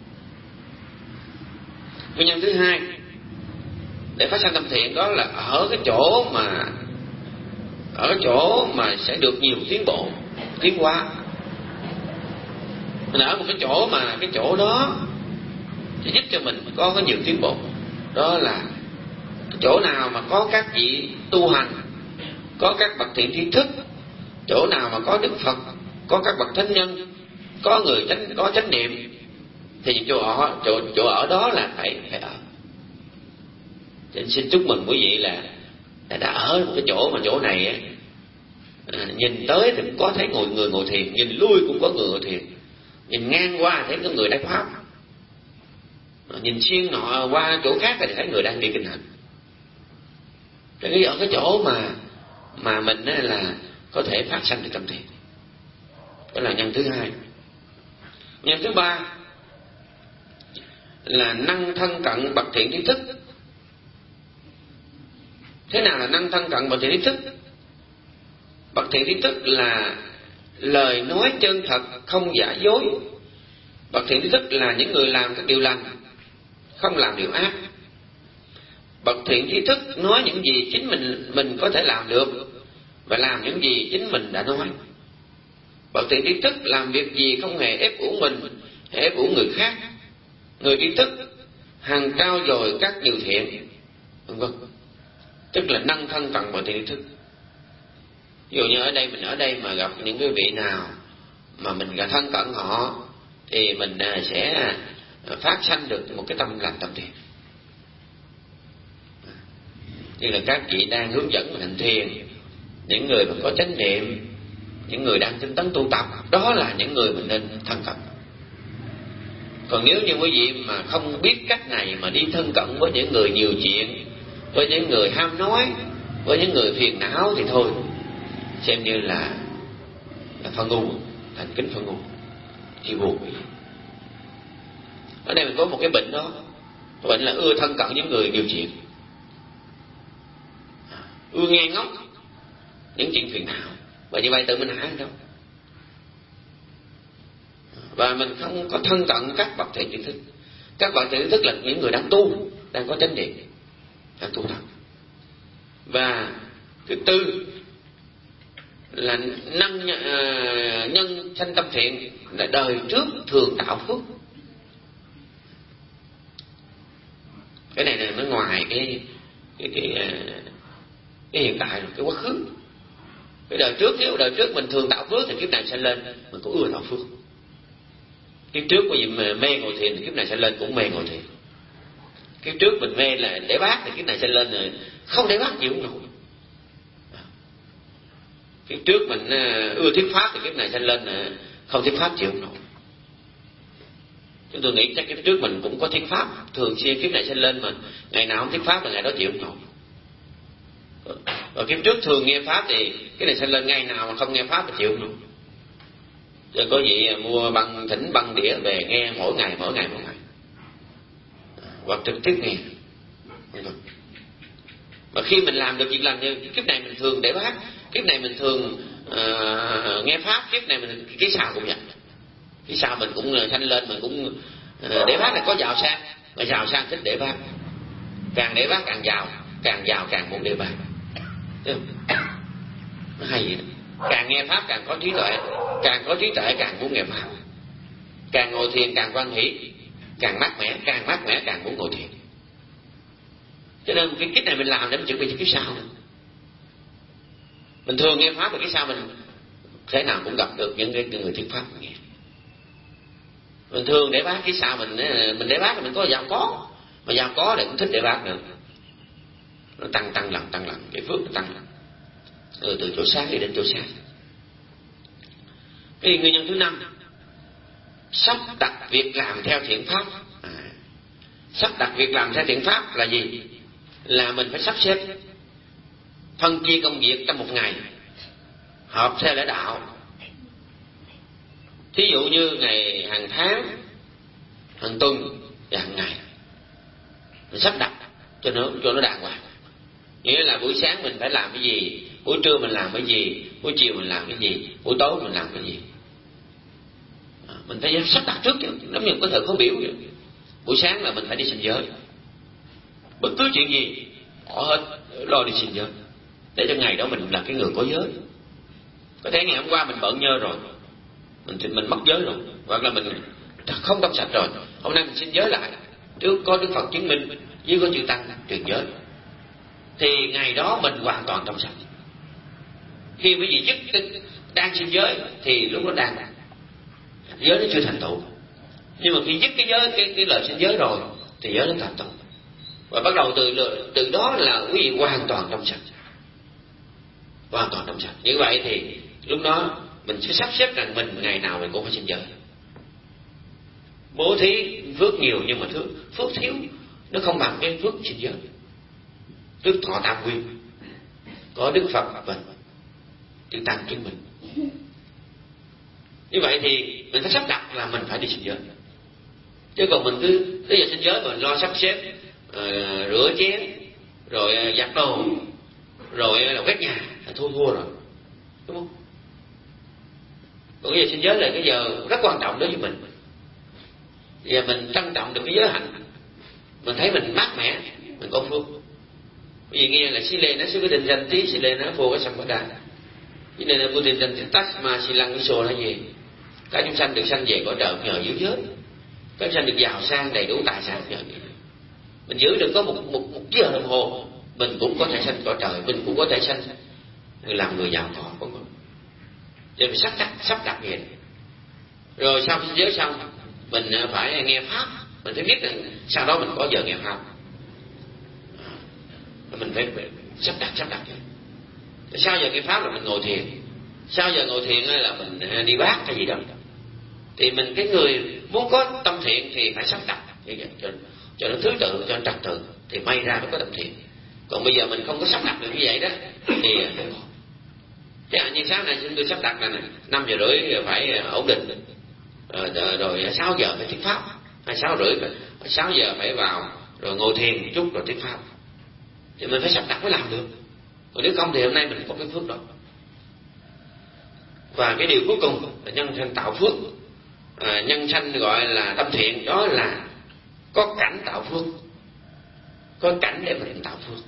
Nguyên nhân thứ hai để phát sanh tâm thiện đó là ở cái chỗ mà ở cái chỗ mà sẽ được nhiều tiến bộ, tiến hóa. Mình ở một cái chỗ mà cái chỗ đó sẽ giúp cho mình có có nhiều tiến bộ. Đó là chỗ nào mà có các vị tu hành, có các bậc thiện tri thức, chỗ nào mà có Đức Phật, có các bậc thánh nhân, có người chánh có chánh niệm, thì những chỗ ở chỗ chỗ ở đó là phải phải ở. Nên xin chúc mừng quý vị là, là đã ở một cái chỗ mà chỗ này à, nhìn tới thì cũng có thấy ngồi người ngồi thiền, nhìn lui cũng có người ngồi thiền, nhìn ngang qua thấy có người đánh pháp, à, nhìn xuyên nọ qua chỗ khác thì thấy người đang đi kinh hành. Cái ở cái chỗ mà mà mình là có thể phát sanh được tâm thiện. Đó là nhân thứ hai. Nhân thứ ba là năng thân cận bậc thiện tri thức. Thế nào là năng thân cận bậc thiện tri thức? Bậc thiện tri thức là lời nói chân thật, không giả dối. Bậc thiện tri thức là những người làm các điều lành, không làm điều ác. Bậc thiện tri thức nói những gì chính mình mình có thể làm được và làm những gì chính mình đã nói. Bậc thiện tri thức làm việc gì không hề ép uổng mình, ép uổng người khác. Người tri thức hằng trao dồi các điều thiện, vân vân. Tức là năng thân cận bậc thiện tri thức. Ví dụ như ở đây mình ở đây mà gặp những cái vị nào mà mình gặp thân cận họ thì mình sẽ phát sanh được một cái tâm lành tâm thiện. Như là các vị đang hướng dẫn mình hành thiền, những người mà có chánh niệm, những người đang tinh tấn tu tập, đó là những người mình nên thân cận. Còn nếu như quý vị mà không biết cách này mà đi thân cận với những người nhiều chuyện, với những người ham nói, với những người phiền não thì thôi, xem như là là phân ngu, thành kính phân ngu, thì buồn. Ở đây mình có một cái bệnh đó, cái bệnh là ưa thân cận những người nhiều chuyện, ưa nghe ngóng những chuyện phiền não, và như vậy tự mình hại đâu. Và mình không có thân cận các bậc thiện tri thức. Các bậc thiện tri thức là những người đang tu, đang có chánh niệm, đang tu tập. Và thứ tư là năng uh, nhân sanh tâm thiện, là đời trước thường tạo phước. Cái này là nó ngoài cái cái cái, uh, cái hiện tại rồi, cái quá khứ. Cái đời trước, nếu đời trước mình thường tạo phước thì kiếp này sanh lên mình cũng ưa tạo phước. Kiếp trước quý vị mà mê ngồi thiền thì kiếp này sanh lên cũng mê ngồi thiền. Kiếp trước mình mê là để bát thì kiếp này sanh lên rồi không để bát chịu không nổi. Kiếp trước mình ưa thuyết pháp thì kiếp này sanh lên là không thuyết pháp chịu không nổi. Chúng tôi nghĩ chắc kiếp trước mình cũng có thuyết pháp thường xuyên, kiếp này sanh lên mà ngày nào không thuyết pháp là ngày đó chịu không nổi. Và kiếp trước thường nghe pháp thì cái này sanh lên ngày nào mà không nghe pháp thì chịu không nổi. Cho có vị mua băng thỉnh băng đĩa về nghe mỗi ngày mỗi ngày mỗi ngày, hoặc trực tiếp nghe. Mà khi mình làm được việc làm như kiếp này mình thường để bát, kiếp này mình thường uh, nghe pháp, kiếp này mình cái sao cũng vậy. Cái sao mình cũng sanh lên mình cũng uh, để bát này có giàu sang, mà giàu sang thích để bát, càng để bát càng giàu, càng giàu càng muốn để bát. Nó hay vậy đó. Càng nghe pháp càng có trí tuệ, càng có trí tuệ càng muốn nghe pháp, càng ngồi thiền càng quan hỷ, càng mát mẻ, càng mát mẻ càng muốn ngồi thiền. Cho nên cái kiếp này mình làm để mình chuẩn bị cho kiếp sau nữa. Mình thường nghe pháp, và kiếp sau mình thế nào cũng gặp được những cái người thuyết pháp mình nghe. Mình thường để bác kiếp sau mình mình để bác mình có giàu có, mà giàu có thì cũng thích để bác nữa. Nó tăng tăng lần tăng lần, cái phước nó tăng lần. Từ từ chỗ sáng đi đến chỗ sáng. Cái nguyên nhân thứ năm, sắp đặt việc làm theo thiện pháp. À, sắp đặt việc làm theo thiện pháp là gì? Là mình phải sắp xếp phân chia công việc trong một ngày, hợp theo lẽ đạo. Thí dụ như ngày, hàng tháng, hàng tuần và hàng ngày, mình sắp đặt cho nó cho nó đàng hoàng. Nghĩa là buổi sáng mình phải làm cái gì, buổi trưa mình làm cái gì, buổi chiều mình làm cái gì, buổi tối mình làm cái gì. À, mình phải sắp đặt trước chứ, giống như có thời khóa biểu vậy. Buổi sáng là mình phải đi sinh giới, bất cứ chuyện gì bỏ hết lo đi sinh giới, để cho ngày đó mình là cái người có giới. Có thể ngày hôm qua mình bận nhơ rồi, mình mình mất giới rồi, hoặc là mình không tâm sạch rồi, hôm nay mình xin giới lại, trước có Đức Phật chứng minh, dưới có chư tăng truyền giới, thì ngày đó mình hoàn toàn trong sạch. Khi quý vị dứt đang xin giới thì lúc đó đang giới nó chưa thành tựu, nhưng mà khi dứt cái giới cái cái lời xin giới rồi thì giới nó thành tựu, và bắt đầu từ từ đó là quý vị hoàn toàn trong sạch, hoàn toàn trong sạch. Như vậy thì lúc đó mình sẽ sắp xếp rằng mình ngày nào mình cũng phải xin giới. Bố thí phước nhiều nhưng mà phước, phước thiếu, nó không bằng cái phước xin giới. Phước thọ tam nguyên có Đức Phật và chư tăng chứng minh. Như vậy thì mình phải sắp đặt là mình phải đi xin giới, chứ còn mình cứ tới giờ xin giới mình lo sắp xếp uh, rửa chén rồi giặt đồ rồi là quét nhà là thua thua rồi, đúng không? Còn cái giờ xin giới là cái giờ rất quan trọng đối với mình. Giờ mình trân trọng được cái giới hạnh, mình thấy mình mát mẻ, mình có phước. Bởi vì nghe là Sile nó sẽ có tình danh tí, Sile nó phô cái Sampada. Cho nên là vô tình danh tí tắc mà Sri Lăng Sô là gì? Các chúng sanh được sanh về cõi trời nhờ giữ giới. Các chúng sanh được giàu sang đầy đủ tài sản nhờ giữ. Mình giữ được có một, một, một giờ đồng hồ, mình cũng có thể sanh cõi trời, mình cũng có thể sanh làm người giàu có. Cho nên mình sắp đặt, sắp đặt vậy. Rồi sau khi giới xong, mình phải nghe Pháp. Mình phải biết rằng sau đó mình có giờ nghe Pháp. Mình phải sắp đặt, sắp đặt vậy. Sau giờ nghe Pháp là mình ngồi thiền. Sau giờ ngồi thiền là mình đi bát hay gì đó. Thì mình cái người muốn có tâm thiện thì phải sắp đặt như vậy, cho, cho nó thứ tự, cho nó trật tự, thì may ra mới có tâm thiện. Còn bây giờ mình không có sắp đặt được như vậy đó thì chẳng hạn như sáng nay chúng tôi sắp đặt là này, năm giờ rưỡi phải ổn định, rồi, rồi sáu giờ phải thuyết pháp, hay sáu rưỡi phải, sáu giờ phải vào rồi ngồi thiền một chút rồi thuyết pháp. Thì mình phải sắp đặt mới làm được. Còn nếu không thì hôm nay mình có cái phước đó. Và cái điều cuối cùng là nhân sanh tạo phước. À, nhân sanh gọi là tâm thiện, đó là có cảnh tạo phước, có cảnh để mình tạo phước.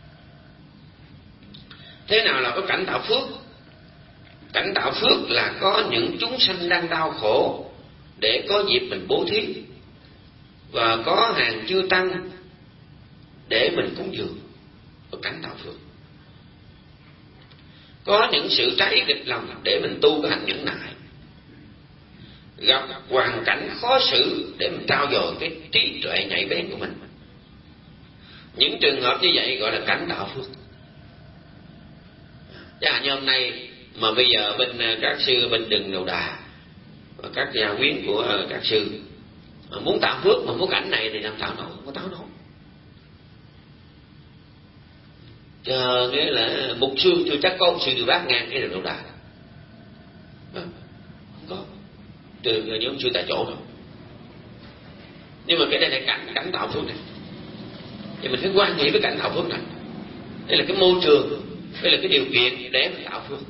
Thế nào là có cảnh tạo phước? Cảnh tạo phước là có những chúng sanh đang đau khổ để có dịp mình bố thí, và có hàng chư tăng để mình cúng dường, có cảnh tạo phước. Có những sự trái nghịch lòng để mình tu cái hành nhẫn nại. Gặp hoàn cảnh khó xử để mình trao dồi cái trí tuệ nhạy bén của mình. Những trường hợp như vậy gọi là cảnh tạo phước. Chẳng như hôm nay mà bây giờ bên các sư bên Đừng Đầu Đà và các gia quyến của các sư muốn tạo phước mà muốn cảnh này thì làm tạo nổi, không có tạo nổi. Chờ nghĩa là một sư chưa chắc có một sư từ bát ngang cái Đường Đầu Đà, không có, trừ những sư tại chỗ rồi. Nhưng mà cái đây là cảnh cảnh tạo phước này, thì mình phải quan hệ với cảnh tạo phước này. Đây là cái môi trường, đây là cái điều kiện để mình tạo phước.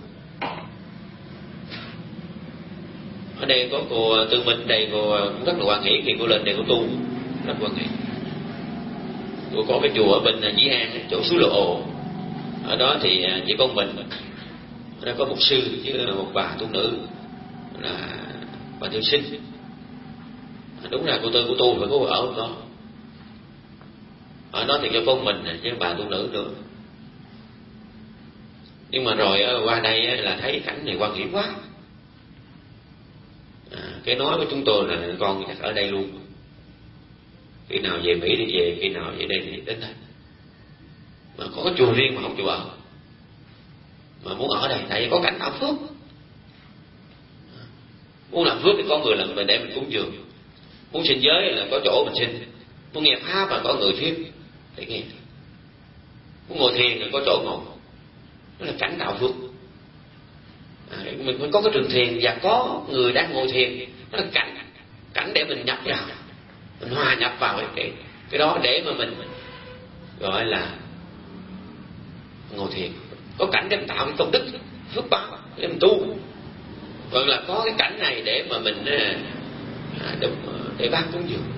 Ở đây có cô Tư Minh, đây cô cũng rất là hoan hỷ khi cô lên đây cô tu, rất hoan hỷ. Cô có cái chùa ở bên Dĩ An, chỗ suối Lô Ồ, ở đó thì chỉ có mình, ở đó có một sư với một bà tu nữ là bà Thiệu Sinh. Đúng là cô Tư cô tu phải có ở đó, Họ nói thì cho con mình chứ bà tu nữ nữa. Nhưng mà rồi qua đây là thấy cảnh này quan hiểm quá. À, cái nói với chúng tôi là con chắc ở đây luôn. Khi nào về Mỹ thì về, khi nào về đây thì đến đây. Mà có cái chùa riêng mà không chịu ở. Mà muốn ở đây tại vì có cảnh tạo phước. Muốn làm phước thì có người làm mình để mình cúng dường. Muốn xin giới là có chỗ mình xin. Muốn nghe pháp là có người thuyết để nghe. Muốn ngồi thiền là có chỗ ngồi. Đó là cảnh tạo phước. À, mình phải có cái trường thiền và có người đang ngồi thiền. Đó là cảnh cảnh để mình nhập vào, mình hòa nhập vào cái cái đó để mà mình gọi là ngồi thiền. Có cảnh để mình tạo cái công đức phước báo để mình tu. Còn là có cái cảnh này để mà mình à, để, để ban cúng dường.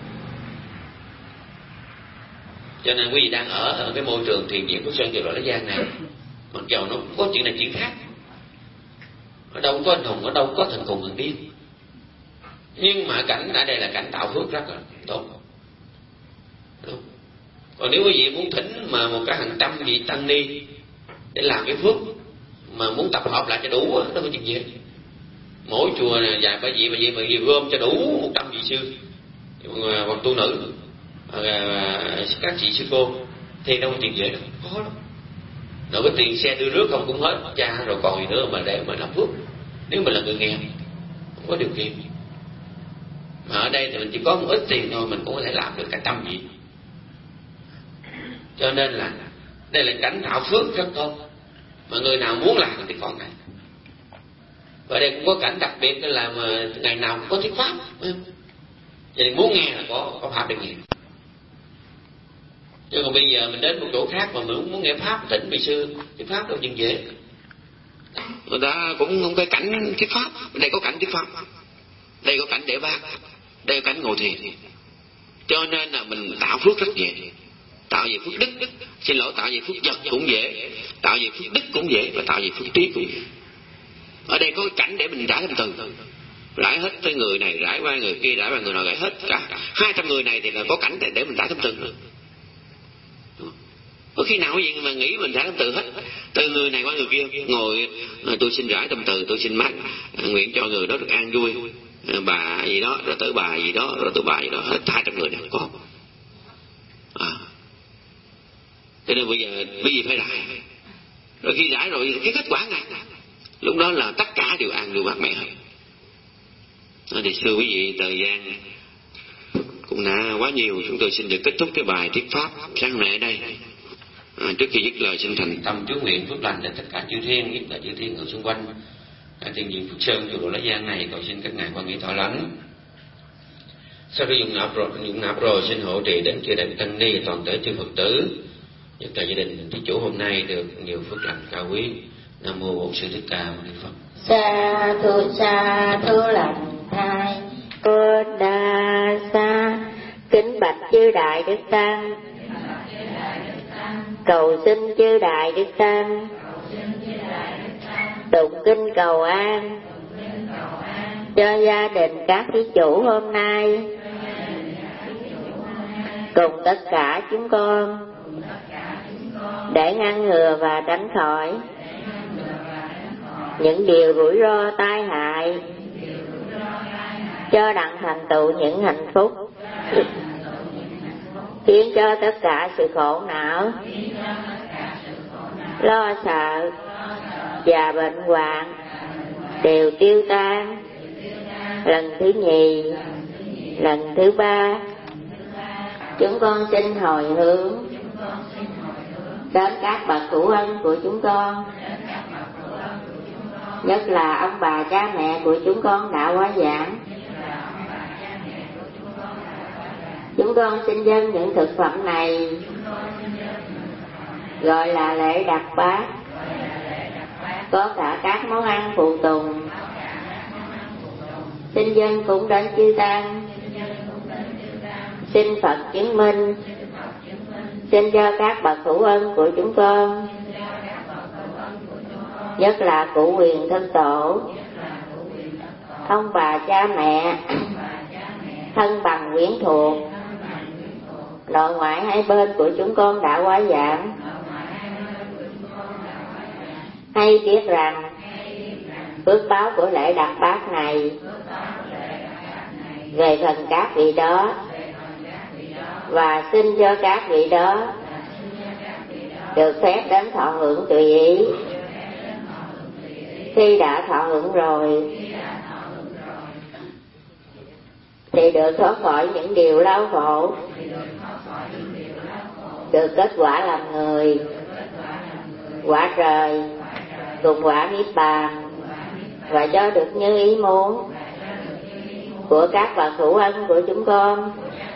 Cho nên quý vị đang ở ở cái môi trường thiền viện Phước Sơn Chùa Lò Lá Giang này, mặc dầu nó cũng có chuyện này chuyện khác, ở đâu có anh hùng, ở đâu có thần cùng thần điên, nhưng mà cảnh ở đây là cảnh tạo phước rất là tốt. Đúng. Còn nếu quý vị muốn thỉnh mà một cái hàng trăm vị tăng ni để làm cái phước mà muốn tập hợp lại cho đủ, đó phải chuyện gì? Mỗi chùa này vài ba vị, ba vị, ba vị gom cho đủ một trăm vị sư hoặc tu nữ, các chị sư cô thì đâu có tiền dễ đâu, khó lắm. Rồi cái tiền xe đưa rước không cũng hết cha, rồi còn gì nữa mà để mà làm phước. Nếu mình là người nghèo không có điều kiện, mà ở đây thì mình chỉ có một ít tiền thôi, mình cũng có thể làm được cả trăm vị. Cho nên là đây là cảnh tạo phước rất tốt, mà người nào muốn làm thì còn này. Và đây cũng có cảnh đặc biệt là mà ngày nào cũng có thuyết pháp, cho nên muốn nghe là có có pháp để nghe. Chứ còn bây giờ mình đến một chỗ khác mà mình muốn nghe pháp tỉnh vị sư, thuyết pháp đâu chừng dễ. Người ta cũng không có cảnh thuyết pháp, đây có cảnh thuyết pháp, đây có cảnh để bác, đây có cảnh ngồi thiền. Cho nên là mình tạo phước rất dễ. Tạo về phước đức, xin lỗi, tạo về phước vật cũng dễ, tạo về phước đức cũng dễ, và tạo về phước trí cũng dễ. Ở đây có cái cảnh để mình rải tâm từ, rải hết tới người này, rải qua người kia, rải qua người nào, rải hết cả hai trăm người này thì là có cảnh để mình rải tâm từ. Có khi nào gì mà nghĩ mình rải tâm từ hết, từ người này qua người kia ngồi, tôi xin rải tâm từ, tôi xin mát nguyện cho người đó được an vui, bà gì đó, rồi tới bà gì đó, rồi tới bà gì đó, hết hai trăm người này có. À. Cho nên bây giờ bây giờ phải rải, rồi khi rải rồi cái kết quả này, lúc đó là tất cả đều an vui mát mẻ hết. Thì xưa quý vị, thời gian cũng đã quá nhiều, chúng tôi xin được kết thúc cái bài thuyết pháp sáng hôm nay ở đây. À, trước khi dứt lời xin thành tâm chú nguyện phước lành cho tất cả chư thiên, nhất là chư thiên ở xung quanh à, tiền viện Phước Sơn Chùa Lò Lá Giang này, cầu xin các ngài quan nghĩ thọ lãnh. Sau khi dùng nạp rồi, dùng nạp rồi xin hộ trì đến chư đại tăng ni toàn thể chư Phật tử, nhất là gia đình thí chủ hôm nay được nhiều phước lành cao quý. Nam mô Bổn Sư Thích Ca Mâu Ni Phật. Sa thu sa thu lành thai cô đa sa, kính bạch chư đại đức tăng, cầu xin chư đại đức tăng, tụng kinh cầu an cho gia đình các thí chủ hôm nay, cùng tất cả chúng con, để ngăn ngừa và tránh khỏi những điều rủi ro tai hại, cho đặng thành tựu những hạnh phúc, khiến cho tất cả sự khổ não, lo sợ và bệnh hoạn đều tiêu tan. Lần thứ nhì, lần thứ ba, chúng con xin hồi hướng đến các bậc phụ huynh của chúng con, nhất là ông bà cha mẹ của chúng con đã quá giảng. Chúng con xin dâng những thực phẩm này gọi là lễ đặt bát, có cả các món ăn phụ tùng. Xin dâng cũng đến chư tăng, xin Phật chứng minh, xin cho các bậc phụ ân của chúng con, nhất là cụ quyền thân tổ, ông bà cha mẹ, thân bằng quyến thuộc, nội ngoại hai bên của chúng con đã quá giảm, hay biết rằng phước báo của lễ đặt bát này về phần các vị đó, và xin cho các vị đó được phép đến thọ hưởng tùy ý. Khi đã thọ hưởng rồi thì được thoát khỏi những điều đau khổ, được kết quả làm người, quả trời cùng quả niết bàn, và cho được như ý muốn của các bậc hữu ân của chúng con,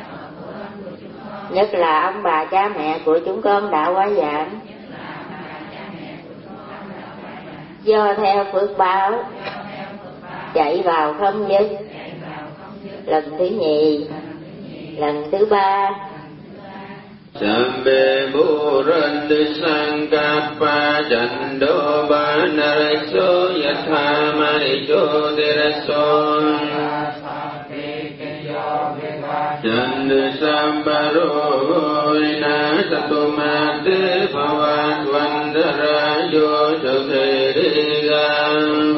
nhất là ông bà cha mẹ của chúng con đã quá giảm. Do theo phước báo chạy vào không dứt, lần thứ nhì, lần thứ ba. Sambe Buranti Sankappa Chando Banareso Yatha Maricho Dereso Chanda Sambaro Vina Satumate Bhavat Vandarayo Chokerigan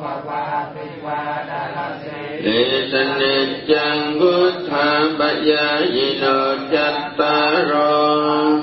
Lê sanh chang Buddha Baya Yino Chattaro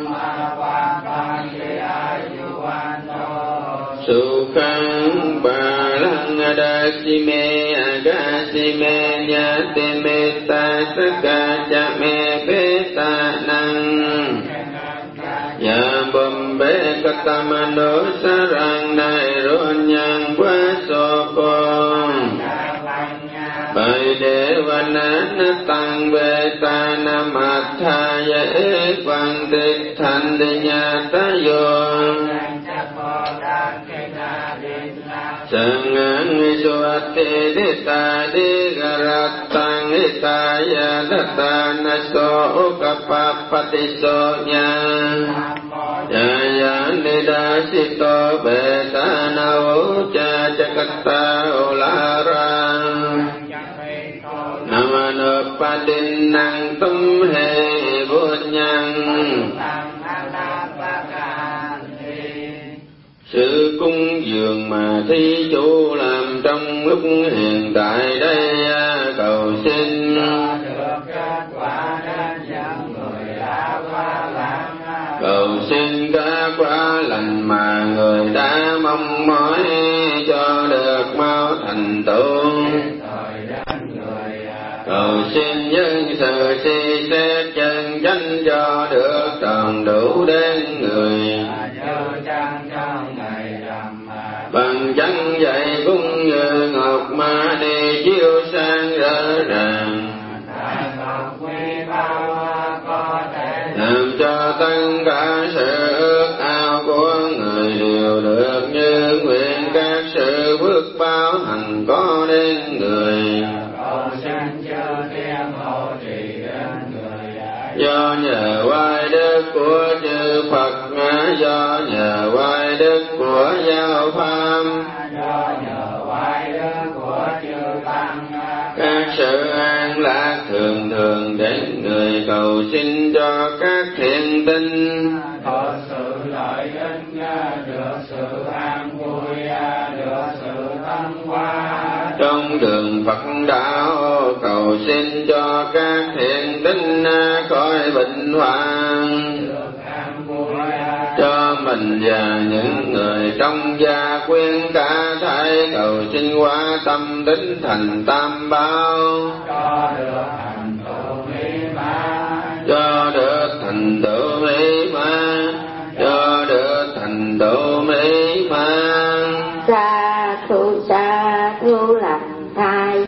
Sukhang Balang Adasime Agasime Nyate Metta Saka Chame Peta Nang Ya Bombe Katamano Sarang Nairon Yang Wasopong Bài đề Vanana Tăng Bê Ta Nam Atha Ya Ê Quang Tích Thành Đề Nhà Ta Yon Sang Ang Suat Te Đề Ta Đề Garat Tăng Ê Ta Ya Đa Ta Na So Kappa Pati So Nya Ya Ya Đề Đa Si To Bê Ta Na O Cha Chakata O La Ra Namano Padin Năng Tum He Bồn Nhang Sự cúng dường mà thí chủ làm trong lúc hiện tại đây cầu xin cầu xin các quả lành mà người đã mong mỏi cho được mau thành tựu. Cầu xin nhân sự si xét chân chánh cho được tròn đủ đến người. Bằng chân dạy cũng như ngọc ma đi chiếu sáng rõ ràng. Làm cho tất cả sự ước ao của người đều được như nguyện, các sự phước báo hằng có đến người. Do nhờ oai đức của chư Phật, do nhờ oai đức của giáo pháp, các sự an lạc thường thường đến người. Cầu xin cho các thiện tinh có sự lợi ích, được sự an vui, được sự thăng hoa trong đường Phật đạo. Cầu xin cho các thiện tinh khỏi bệnh hoạn cho mình và những người trong gia quyến cả thảy. Cầu xin hóa tâm tính thành tam bảo cho được thành tựu mỹ mãn, cho được thành tựu mỹ mãn, cho được thành tựu mỹ mãn. Sa thu sa thu lành thai.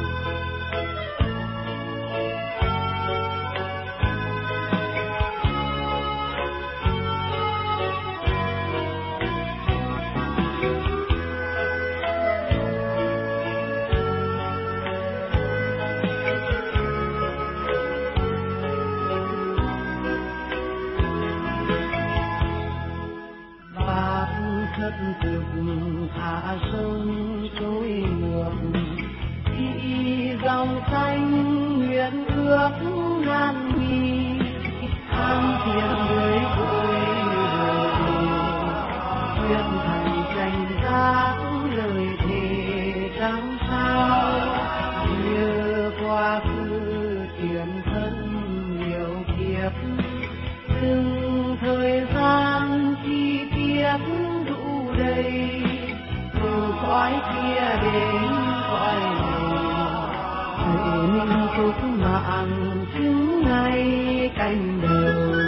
Hạ sơn trôi ngược khi dòng xanh nguyện ước nan huy, đây, từ cõi kia đến cõi này, thầy minh chúc mạng chứng ngay cạnh đầu.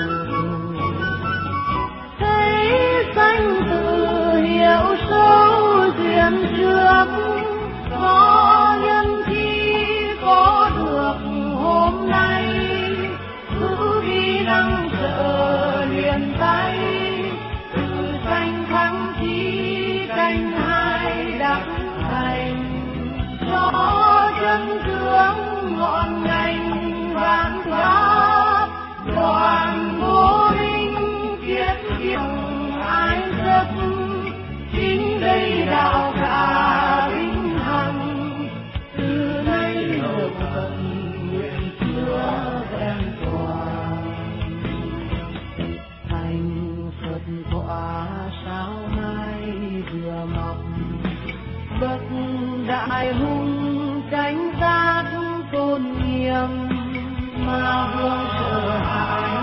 Thấy danh từ hiểu sâu duyên trước, có nhân chi có được hôm nay, cứ đi đăng trợ liền tay, từ danh thắng chi canh hai đắc thành, cho chân tướng ngọn ngành vạn pháp, đoàn vô linh kiết kiệm ai giấc, chính đây đạo cả vĩnh hằng, từ nay hợp phận nguyện chứa vẹn toàn. Thành Phật quả sao mai vừa mọc, bất đại hung tránh giác tôn nghiêm, mà vương sợ hãi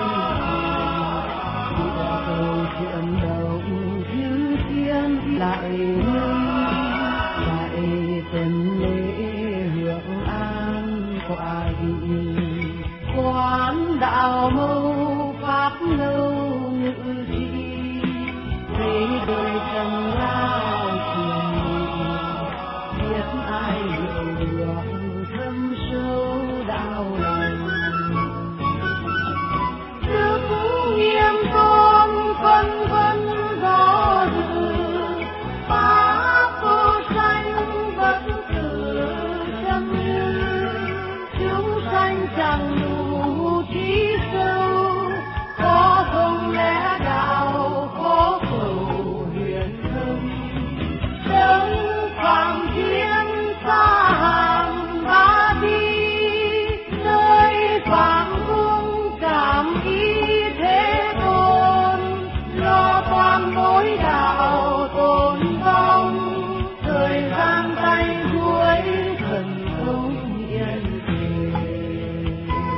cầu chuyện động thứ thiên lại ngưng, lại tuần lễ hưởng an quả vị, quán đạo mâu pháp lâu ngự trị, thế đời trần lao truyền biết ai hiểu được thâm sâu đạo lành. Đức nghiêm tôn phân vân do dự, pháp vô sanh bất tử chân như, chúng sanh chẳng đủ trí sâu, có không lẽ đạo có cầu huyền thông, chân phạm thiên xa hàng ba đi, nơi phạm cung cảm ý thế tôn, lo toàn mối đạo tồn vong, thời gian tay cuối thần không yên bình.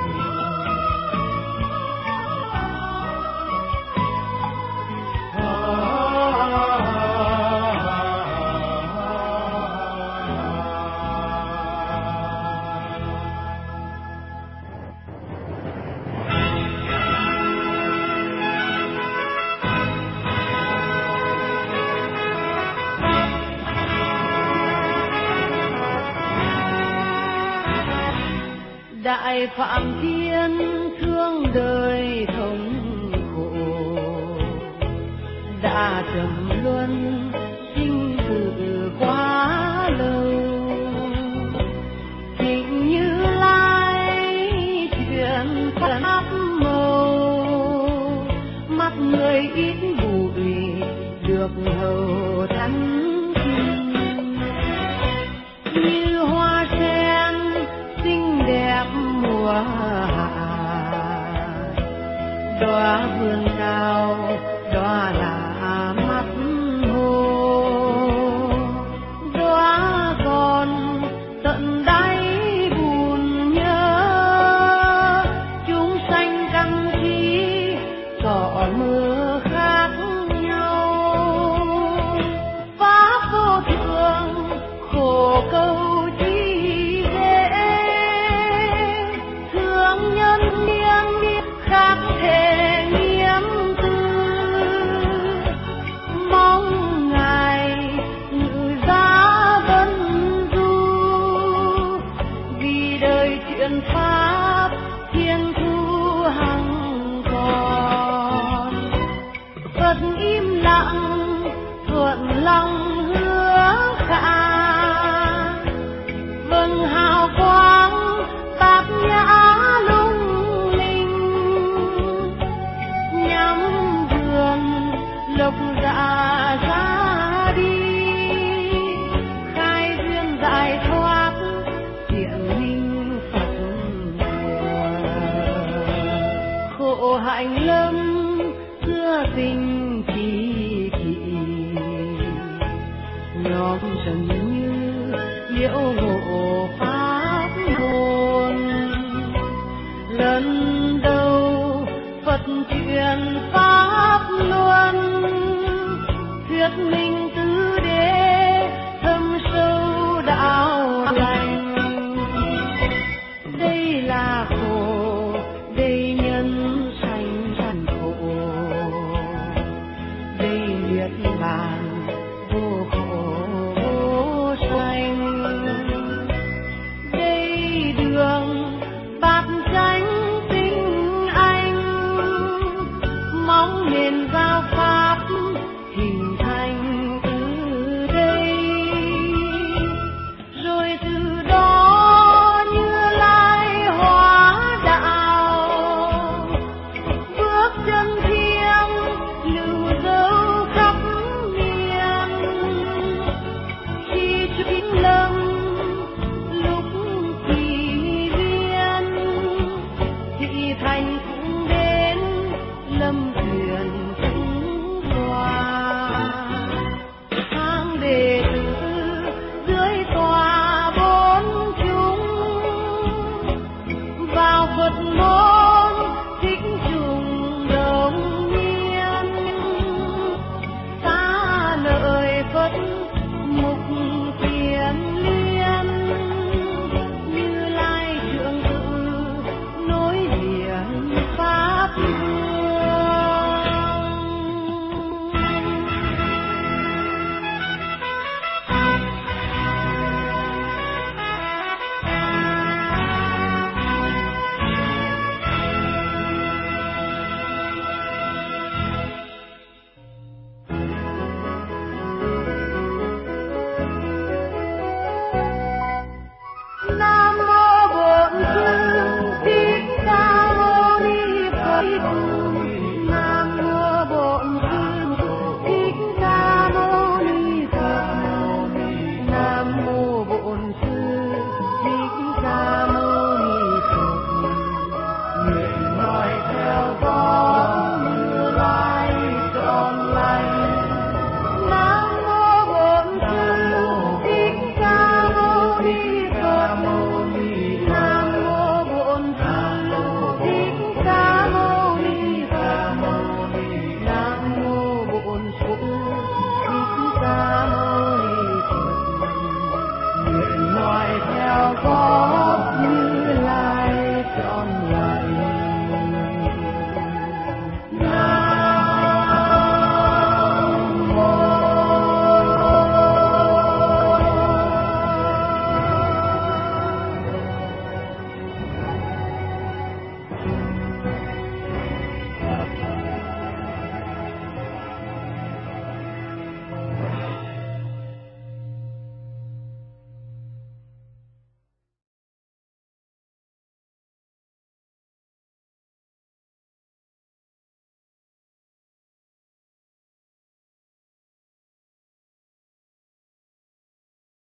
Đại phạm thiên thương đời thống khổ, đã trầm luân sinh tử quá lâu, hình như lai chuyện pháp màu, mắt người ít bụi được hầu thánh như hoa sen xinh đẹp mùa hạ, đóa vườn cao đóa là mắt hồ, đóa còn tận đáy buồn nhớ, chúng sanh căn trí cỏ mưa khác nhau, pháp vô thường khổ câu chi dễ, thương nhân niên biết khác thể nghiêm tư, mong ngài ngự giá vân du, vì đời chuyện pháp thiên thu hằng còn, Phật im lặng thuận lòng hứa khả, vâng hào quang bát nhã lung linh, nhắm vườn lộc dạ ra đi, khai duyên giải thoát thiện minh Phật khổ hạnh lâm xưa tình kỳ kỵ, nhóm trần như liễu ngộ pháp môn, lần đầu Phật truyền pháp luân, thuyết mình